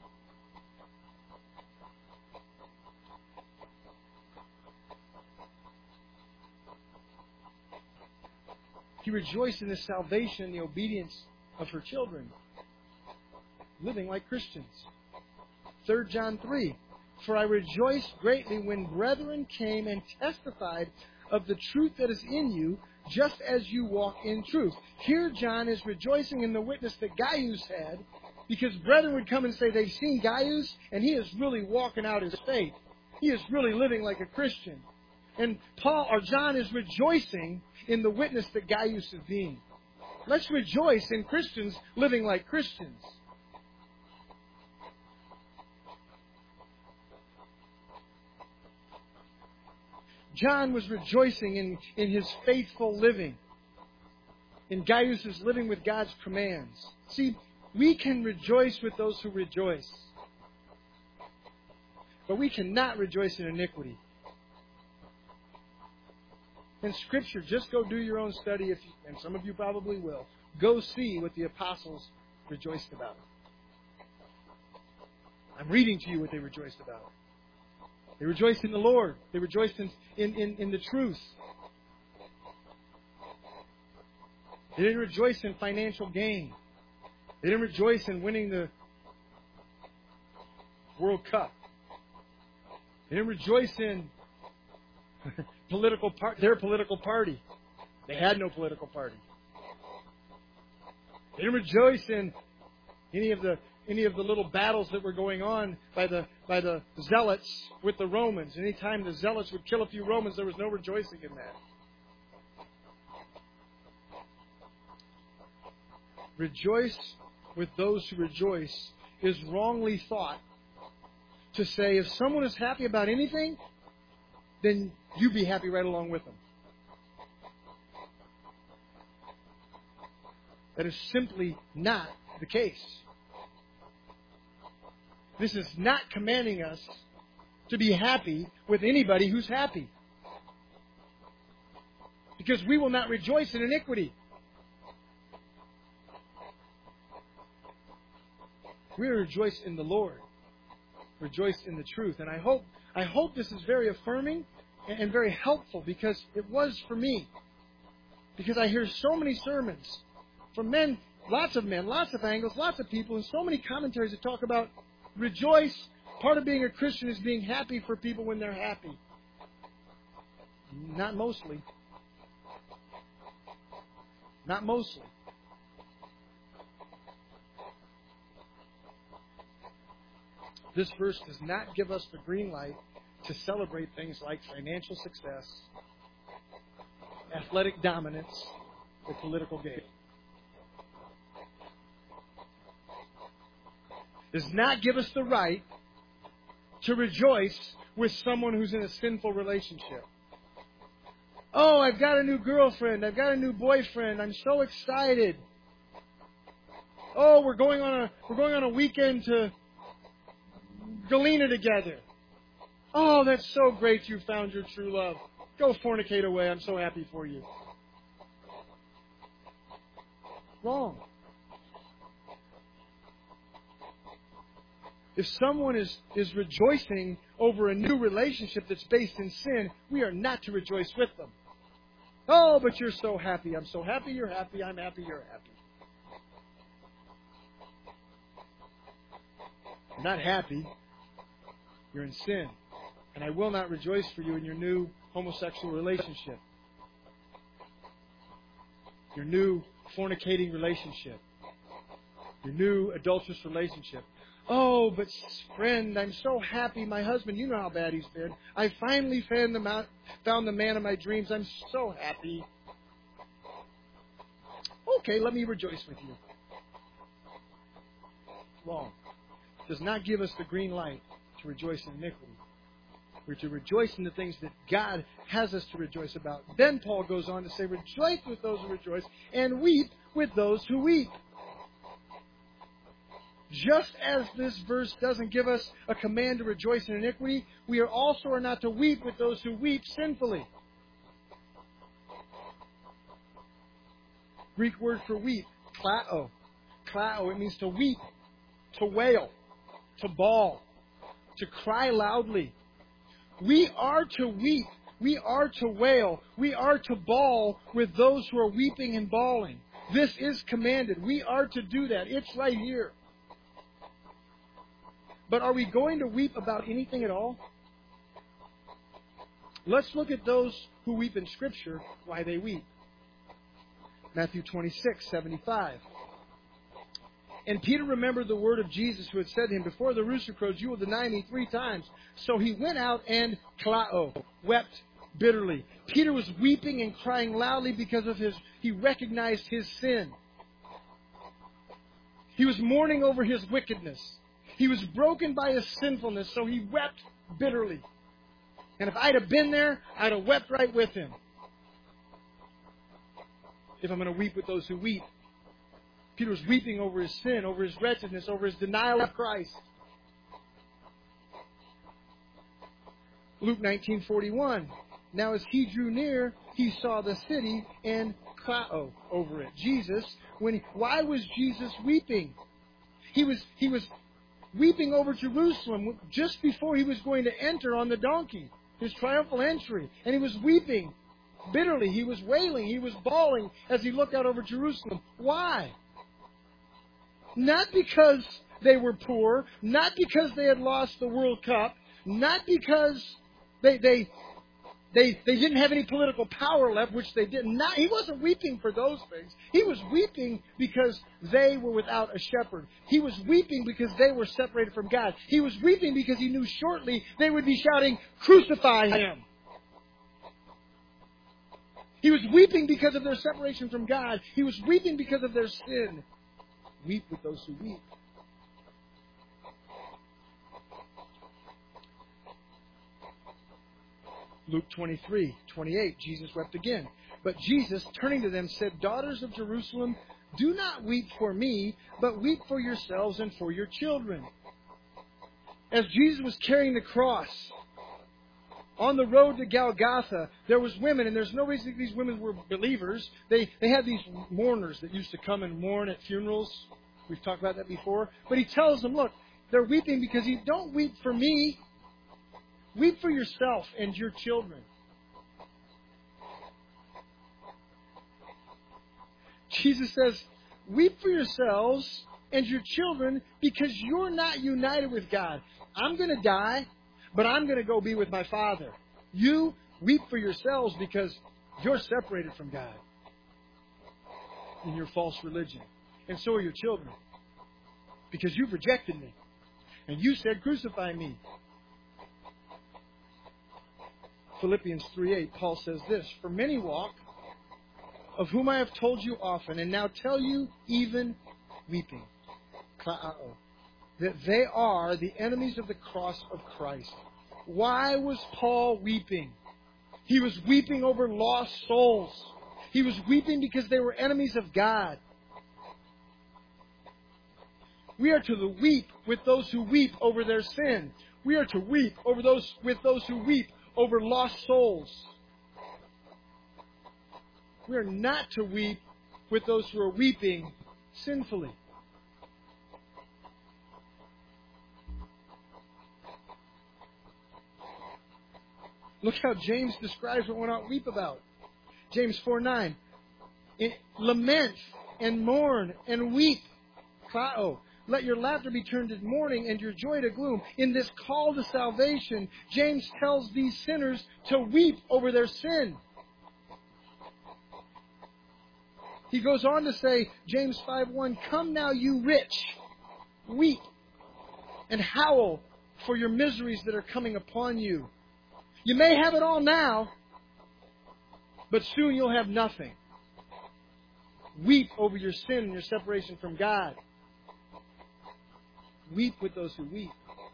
He rejoiced in the salvation and the obedience of her children, living like Christians. Third John three. For I rejoiced greatly when brethren came and testified of the truth that is in you, just as you walk in truth. Here John is rejoicing in the witness that Gaius had, because brethren would come and say they've seen Gaius, and he is really walking out his faith. He is really living like a Christian. And Paul or John is rejoicing in the witness that Gaius is being. Let's rejoice in Christians living like Christians. John was rejoicing in, in his faithful living, in Gaius' living with God's commands. See, we can rejoice with those who rejoice, but we cannot rejoice in iniquity. In Scripture, just go do your own study, if you, and some of you probably will. Go see what the apostles rejoiced about. I'm reading to you what they rejoiced about. They rejoiced in the Lord. They rejoiced in, in, in, in the truth. They didn't rejoice in financial gain. They didn't rejoice in winning the World Cup. They didn't rejoice in political par- their political party. They had no political party. They didn't rejoice in any of the any of the little battles that were going on by the by the Zealots with the Romans. Anytime the Zealots would kill a few Romans, there was no rejoicing in that. Rejoice with those who rejoice is wrongly thought to say if someone is happy about anything, then you be happy right along with them. That is simply not the case. This is not commanding us to be happy with anybody who's happy. Because we will not rejoice in iniquity. We rejoice in the Lord. Rejoice in the truth. And I hope I hope this is very affirming and very helpful, because it was for me. Because I hear so many sermons from men, lots of men, lots of angles, lots of people, and so many commentaries that talk about rejoice. Part of being a Christian is being happy for people when they're happy. Not mostly. Not mostly. This verse does not give us the green light to celebrate things like financial success, athletic dominance, or political gain. Does not give us the right to rejoice with someone who's in a sinful relationship. Oh, I've got a new girlfriend. I've got a new boyfriend. I'm so excited. Oh, we're going on a we're going on a weekend to Galena together. Oh, that's so great you found your true love. Go fornicate away. I'm so happy for you. Wrong. If someone is, is rejoicing over a new relationship that's based in sin, we are not to rejoice with them. Oh, but you're so happy. I'm so happy you're happy. I'm happy you're happy. You're not happy. You're in sin. And I will not rejoice for you in your new homosexual relationship. Your new fornicating relationship. Your new adulterous relationship. Oh, but friend, I'm so happy. My husband, you know how bad he's been. I finally found the, mount, found the man of my dreams. I'm so happy. Okay, let me rejoice with you. Wrong. Does not give us the green light to rejoice in iniquity. We're to rejoice in the things that God has us to rejoice about. Then Paul goes on to say, rejoice with those who rejoice and weep with those who weep. Just as this verse doesn't give us a command to rejoice in iniquity, we are also are not to weep with those who weep sinfully. Greek word for weep, klao. Klao, it means to weep, to wail, to bawl, to cry loudly. We are to weep. We are to wail. We are to bawl with those who are weeping and bawling. This is commanded. We are to do that. It's right here. But are we going to weep about anything at all? Let's look at those who weep in Scripture, why they weep. Matthew twenty-six, seventy-five. And Peter remembered the word of Jesus, who had said to him, before the rooster crows, you will deny me three times. So he went out and klao, wept bitterly. Peter was weeping and crying loudly because of his, he recognized his sin. He was mourning over his wickedness. He was broken by his sinfulness, so he wept bitterly. And if I'd have been there, I'd have wept right with him. If I'm going to weep with those who weep. Peter was weeping over his sin, over his wretchedness, over his denial of Christ. Luke nineteen forty-one. Now as he drew near, he saw the city and klao over it. Jesus, when he, why was Jesus weeping? He was he was weeping over Jerusalem just before he was going to enter on the donkey, his triumphal entry. And he was weeping bitterly. He was wailing. He was bawling as he looked out over Jerusalem. Why? Not because they were poor, not because they had lost the World Cup, not because they they They they didn't have any political power left, which they didn't. Not, he wasn't weeping for those things. He was weeping because they were without a shepherd. He was weeping because they were separated from God. He was weeping because he knew shortly they would be shouting, "Crucify him!" He was weeping because of their separation from God. He was weeping because of their sin. Weep with those who weep. Luke twenty-three, twenty-eight, Jesus wept again. But Jesus, turning to them, said, "Daughters of Jerusalem, do not weep for me, but weep for yourselves and for your children." As Jesus was carrying the cross on the road to Golgotha, there was women, and there's no reason these women were believers. They, they had these mourners that used to come and mourn at funerals. We've talked about that before. But he tells them, look, they're weeping because you don't weep for me. Weep for yourself and your children. Jesus says, weep for yourselves and your children because you're not united with God. I'm going to die, but I'm going to go be with my Father. You weep for yourselves because you're separated from God in your false religion. And so are your children. Because you've rejected me. And you said, "Crucify me." Philippians three eight, Paul says this, "For many walk, of whom I have told you often, and now tell you even weeping, that they are the enemies of the cross of Christ." Why was Paul weeping? He was weeping over lost souls. He was weeping because they were enemies of God. We are to weep with those who weep over their sin. We are to weep over those with those who weep over lost souls. We are not to weep with those who are weeping sinfully. Look how James describes what we ought to weep about. James four nine. Lament and mourn and weep. Klao. Let your laughter be turned to mourning and your joy to gloom. In this call to salvation, James tells these sinners to weep over their sin. He goes on to say, James five one, "Come now, you rich, weep and howl for your miseries that are coming upon you. You may have it all now, but soon you'll have nothing." Weep over your sin and your separation from God. Weep with those who weep.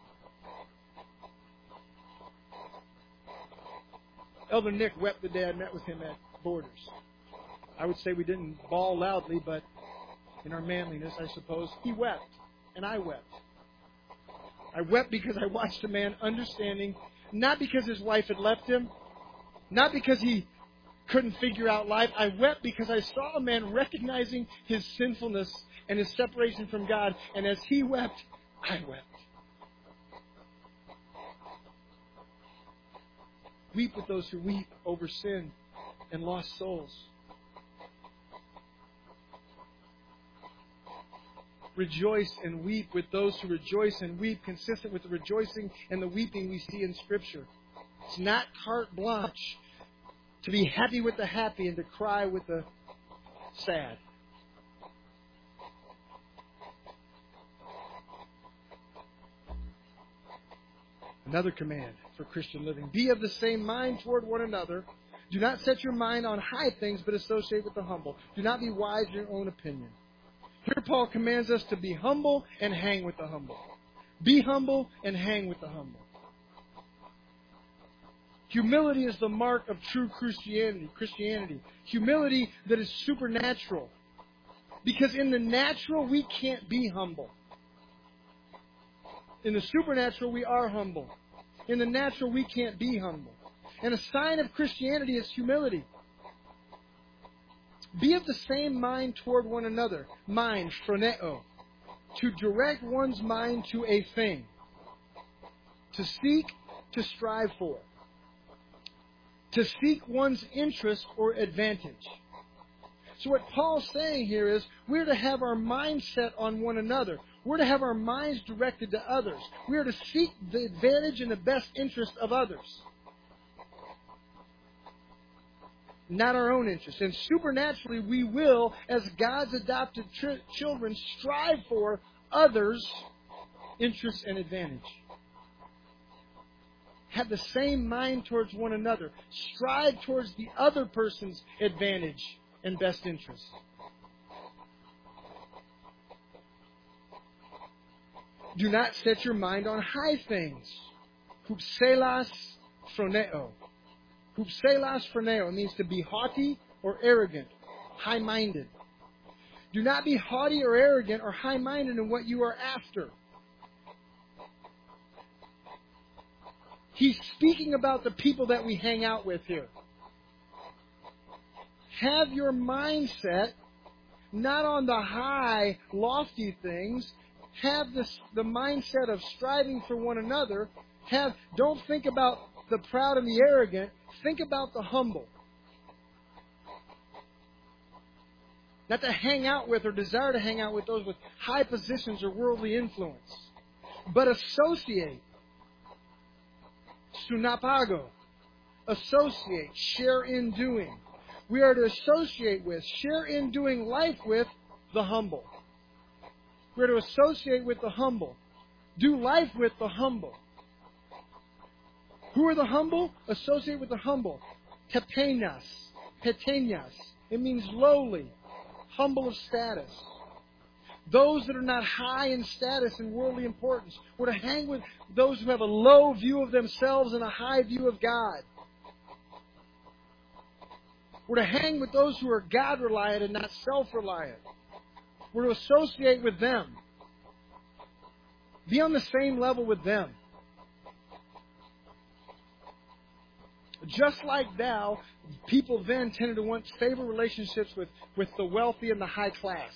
Elder Nick wept the day I met with him at Borders. I would say we didn't bawl loudly, but in our manliness, I suppose, he wept, and I wept. I wept because I watched a man understanding, not because his wife had left him, not because he couldn't figure out life. I wept because I saw a man recognizing his sinfulness and his separation from God, and as he wept, I wept. Weep with those who weep over sin and lost souls. Rejoice and weep with those who rejoice and weep, consistent with the rejoicing and the weeping we see in Scripture. It's not carte blanche to be happy with the happy and to cry with the sad. Another command for Christian living. Be of the same mind toward one another. Do not set your mind on high things, but associate with the humble. Do not be wise in your own opinion. Here Paul commands us to be humble and hang with the humble. Be humble and hang with the humble. Humility is the mark of true Christianity. Christianity. Humility that is supernatural. Because in the natural, we can't be humble. In the supernatural, we are humble. In the natural, we can't be humble. And a sign of Christianity is humility. Be of the same mind toward one another. Mind, phroneo. To direct one's mind to a thing. To seek, to strive for. To seek one's interest or advantage. So what Paul's saying here is we're to have our mind set on one another. We're to have our minds directed to others. We are to seek the advantage and the best interest of others. not our own interests. And supernaturally, we will, as God's adopted ch- children, strive for others' interests and advantage. Have the same mind towards one another. Strive towards the other person's advantage and best interest. Do not set your mind on high things. Hupselas phroneo. Hupselas phroneo means to be haughty or arrogant, high-minded. Do not be haughty or arrogant or high-minded in what you are after. He's speaking about the people that we hang out with here. Have your mindset not on the high, lofty things. Have this, the mindset of striving for one another. Have, don't think about the proud and the arrogant. Think about the humble. Not to hang out with or desire to hang out with those with high positions or worldly influence. But associate. Sunapago. Associate. Share in doing. We are to associate with, share in doing life with the humble. We're to associate with the humble. Do life with the humble. Who are the humble? Associate with the humble. Tepenas. Petenas. It means lowly. Humble of status. Those that are not high in status and worldly importance. We're to hang with those who have a low view of themselves and a high view of God. We're to hang with those who are God-reliant and not self-reliant. We're to associate with them. Be on the same level with them. Just like now, people then tended to want favor relationships with, with the wealthy and the high class.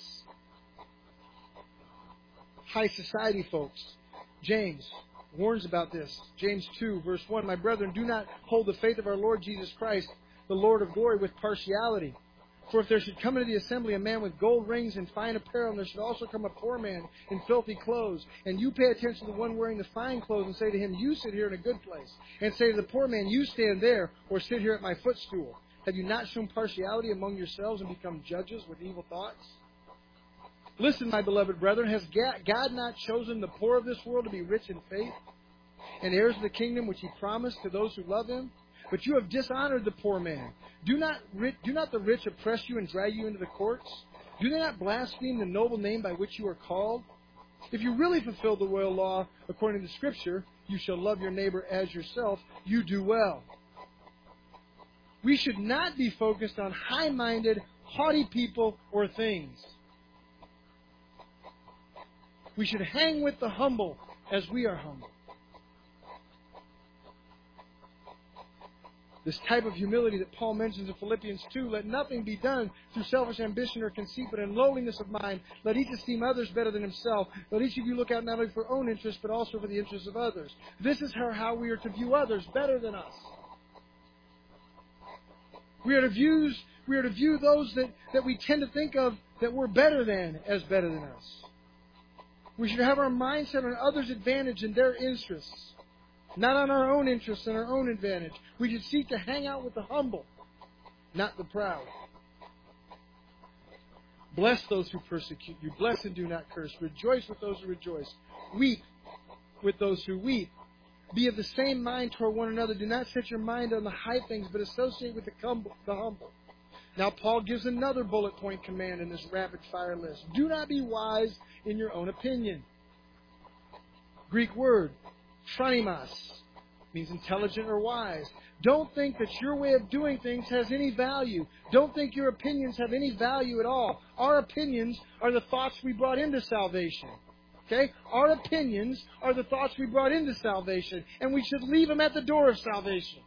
High society folks. James warns about this. James two, verse one, My brethren, do not hold the faith of our Lord Jesus Christ, the Lord of glory, with partiality. For if there should come into the assembly a man with gold rings and fine apparel, and there should also come a poor man in filthy clothes, and you pay attention to the one wearing the fine clothes, and say to him, You sit here in a good place, and say to the poor man, You stand there, or sit here at my footstool. Have you not shown partiality among yourselves and become judges with evil thoughts? Listen, my beloved brethren, has God not chosen the poor of this world to be rich in faith, and heirs of the kingdom which He promised to those who love Him? But you have dishonored the poor man. Do not, do not the rich oppress you and drag you into the courts? Do they not blaspheme the noble name by which you are called? If you really fulfill the royal law according to Scripture, you shall love your neighbor as yourself, you do well. We should not be focused on high-minded, haughty people or things. We should hang with the humble as we are humble. This type of humility that Paul mentions in Philippians two, let nothing be done through selfish ambition or conceit, but in lowliness of mind. Let each esteem others better than himself. Let each of you look out not only for own interests, but also for the interests of others. This is how, how we are to view others better than us. We are to view, we are to view those that, that we tend to think of that we're better than as better than us. We should have our mindset on others' advantage and their interests. Not on our own interests and our own advantage. We should seek to hang out with the humble, not the proud. Bless those who persecute you. Bless and do not curse. Rejoice with those who rejoice. Weep with those who weep. Be of the same mind toward one another. Do not set your mind on the high things, but associate with the humble. Now, Paul gives another bullet point command in this rapid-fire list. Do not be wise in your own opinion. Greek word. Phronimos means intelligent or wise. Don't think that your way of doing things has any value. Don't think your opinions have any value at all. Our opinions are the thoughts we brought into salvation. Okay? Our opinions are the thoughts we brought into salvation, and we should leave them at the door of salvation.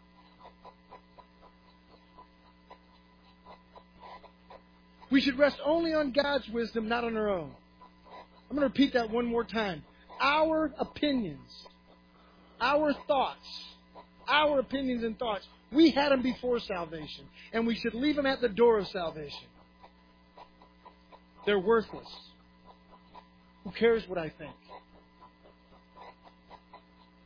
We should rest only on God's wisdom, not on our own. I'm going to repeat that one more time. Our opinions. Our thoughts, our opinions and thoughts, we had them before salvation, and we should leave them at the door of salvation. They're worthless. Who cares what I think?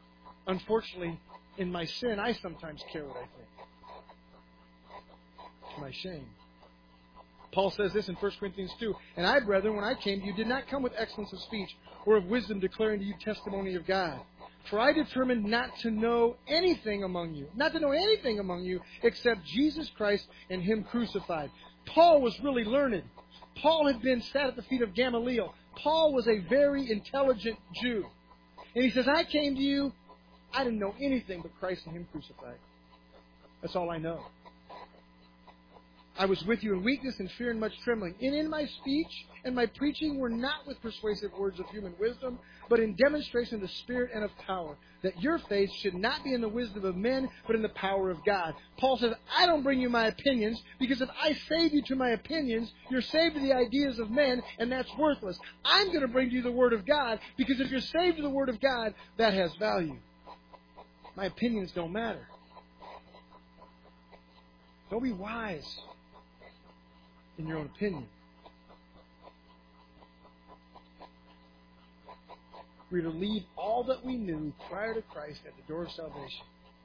Unfortunately, in my sin, I sometimes care what I think. to my shame. Paul says this in First Corinthians two. And I, brethren, when I came to you, did not come with excellence of speech or of wisdom declaring to you testimony of God. For I determined not to know anything among you, not to know anything among you except Jesus Christ and Him crucified. Paul was really learned. Paul had been sat at the feet of Gamaliel. Paul was a very intelligent Jew. And he says, I came to you, I didn't know anything but Christ and Him crucified. That's all I know. I was with you in weakness and fear and much trembling. And in my speech and my preaching were not with persuasive words of human wisdom, but in demonstration of the Spirit and of power, that your faith should not be in the wisdom of men, but in the power of God. Paul says, I don't bring you my opinions, because if I save you to my opinions, you're saved to the ideas of men, and that's worthless. I'm going to bring you the Word of God, because if you're saved to the Word of God, that has value. My opinions don't matter. Don't be wise in your own opinion. We're to leave all that we knew prior to Christ at the door of salvation.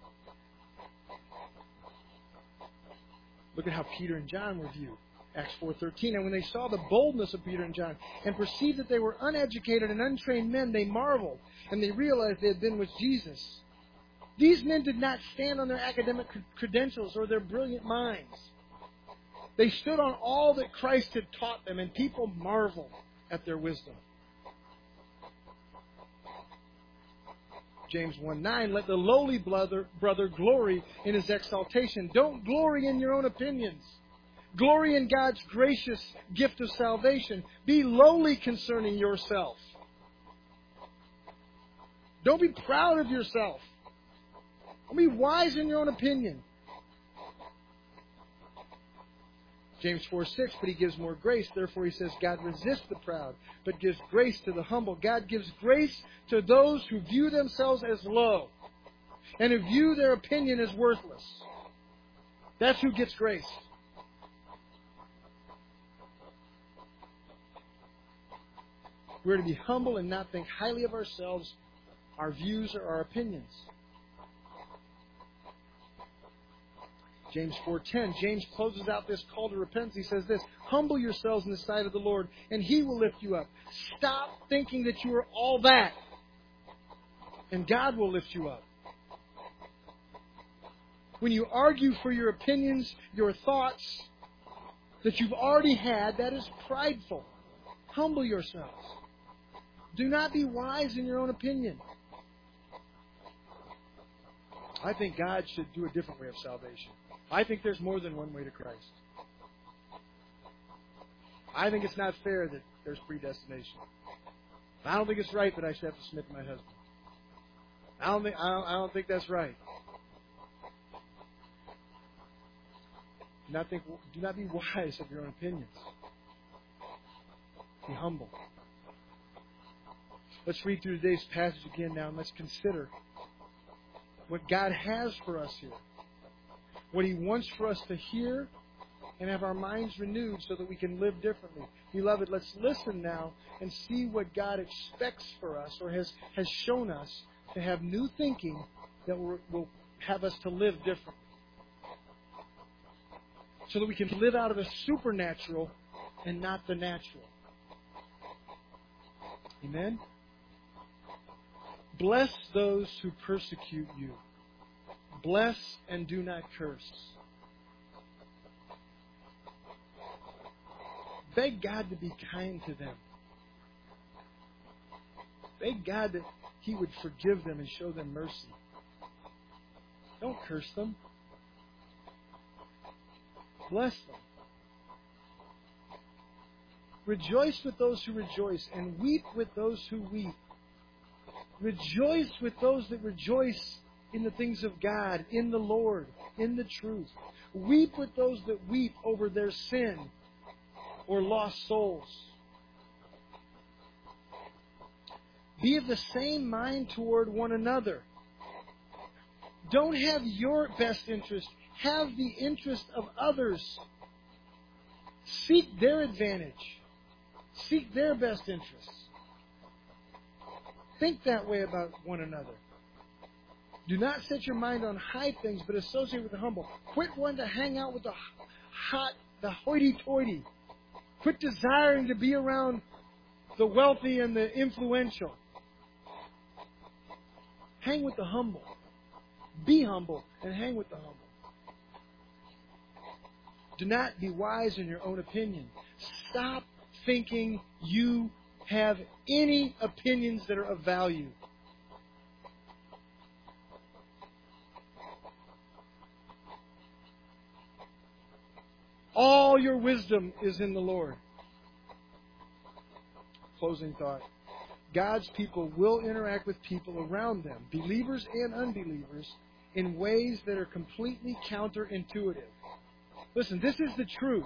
Look at how Peter and John were viewed. Acts four thirteen. And when they saw the boldness of Peter and John and perceived that they were uneducated and untrained men, they marveled, and they realized they had been with Jesus. These men did not stand on their academic credentials or their brilliant minds. They stood on all that Christ had taught them, and people marveled at their wisdom. James one nine, let the lowly brother, brother glory in his exaltation. Don't glory in your own opinions. Glory in God's gracious gift of salvation. Be lowly concerning yourself. Don't be proud of yourself. Don't be wise in your own opinion. James four six, but He gives more grace. Therefore, He says, God resists the proud, but gives grace to the humble. God gives grace to those who view themselves as low and who view their opinion as worthless. That's who gets grace. We're to be humble and not think highly of ourselves, our views, or our opinions. James four ten. James closes out this call to repentance. He says this, humble yourselves in the sight of the Lord, and He will lift you up. Stop thinking that you are all that, and God will lift you up. When you argue for your opinions, your thoughts that you've already had, that is prideful. Humble yourselves. Do not be wise in your own opinion. I think God should do a different way of salvation. I think there's more than one way to Christ. I think it's not fair that there's predestination. I don't think it's right that I should have to submit to my husband. I don't think I don't, I don't think that's right. Do not think. Do not be wise of your own opinions. Be humble. Let's read through today's passage again now, and let's consider what God has for us here. What He wants for us to hear and have our minds renewed so that we can live differently. Beloved, let's listen now and see what God expects for us or has, has shown us to have new thinking that will, will have us to live differently. So that we can live out of the supernatural and not the natural. Amen? Bless those who persecute you. Bless and do not curse. Beg God to be kind to them. Beg God that He would forgive them and show them mercy. Don't curse them. Bless them. Rejoice with those who rejoice and weep with those who weep. Rejoice with those that rejoice in the things of God, in the Lord, in the truth. Weep with those that weep over their sin or lost souls. Be of the same mind toward one another. Don't have your best interest. Have the interest of others. Seek their advantage. Seek their best interests. Think that way about one another. Do not set your mind on high things, but associate with the humble. Quit wanting to hang out with the hot, the hoity-toity. Quit desiring to be around the wealthy and the influential. Hang with the humble. Be humble and hang with the humble. Do not be wise in your own opinion. Stop thinking you have any opinions that are of value. All your wisdom is in the Lord. Closing thought. God's people will interact with people around them, believers and unbelievers, in ways that are completely counterintuitive. Listen, this is the truth.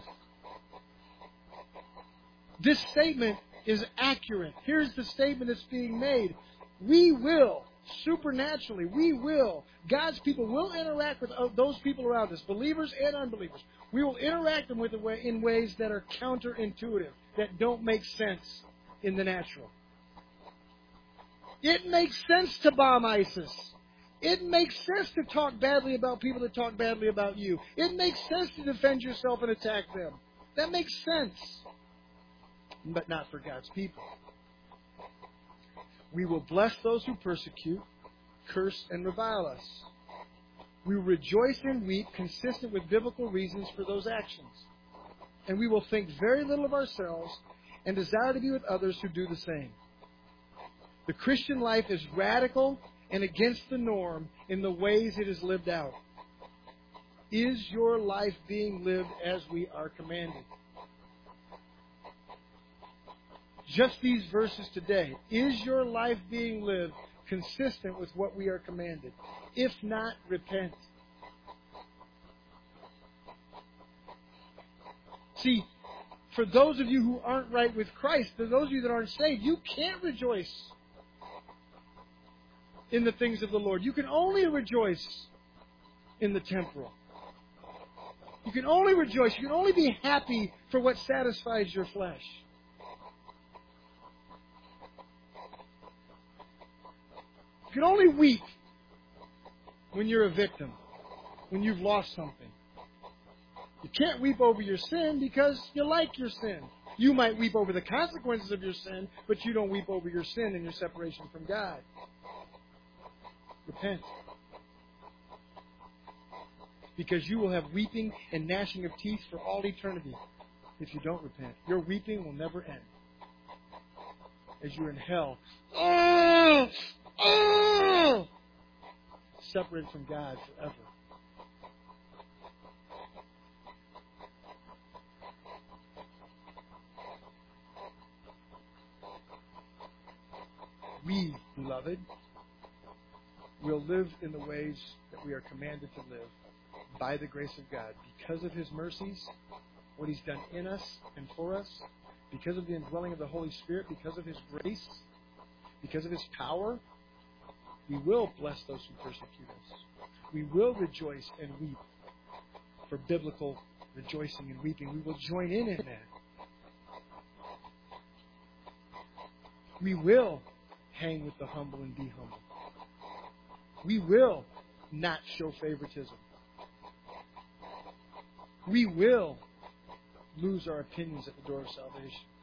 This statement is accurate. Here's the statement that's being made. We will, supernaturally, we will, God's people will interact with those people around us, believers and unbelievers. We will interact them with in ways that are counterintuitive, that don't make sense in the natural. It makes sense to bomb ISIS. It makes sense to talk badly about people that talk badly about you. It makes sense to defend yourself and attack them. That makes sense. But not for God's people. We will bless those who persecute, curse, and revile us. We will rejoice and weep consistent with biblical reasons for those actions. And we will think very little of ourselves and desire to be with others who do the same. The Christian life is radical and against the norm in the ways it is lived out. Is your life being lived as we are commanded? Just these verses today. Is your life being lived consistent with what we are commanded? If not, repent. See, for those of you who aren't right with Christ, for those of you that aren't saved, you can't rejoice in the things of the Lord. You can only rejoice in the temporal. You can only rejoice. You can only be happy for what satisfies your flesh. You can only weep when you're a victim, when you've lost something. You can't weep over your sin because you like your sin. You might weep over the consequences of your sin, but you don't weep over your sin and your separation from God. Repent. Because you will have weeping and gnashing of teeth for all eternity if you don't repent. Your weeping will never end. As you're in hell. Oh! Oh! Separated from God forever. We, beloved, will live in the ways that we are commanded to live by the grace of God. Because of His mercies, what He's done in us and for us, because of the indwelling of the Holy Spirit, because of His grace, because of His power, we will bless those who persecute us. We will rejoice and weep for biblical rejoicing and weeping. We will join in in that. We will hang with the humble and be humble. We will not show favoritism. We will lose our opinions at the door of salvation.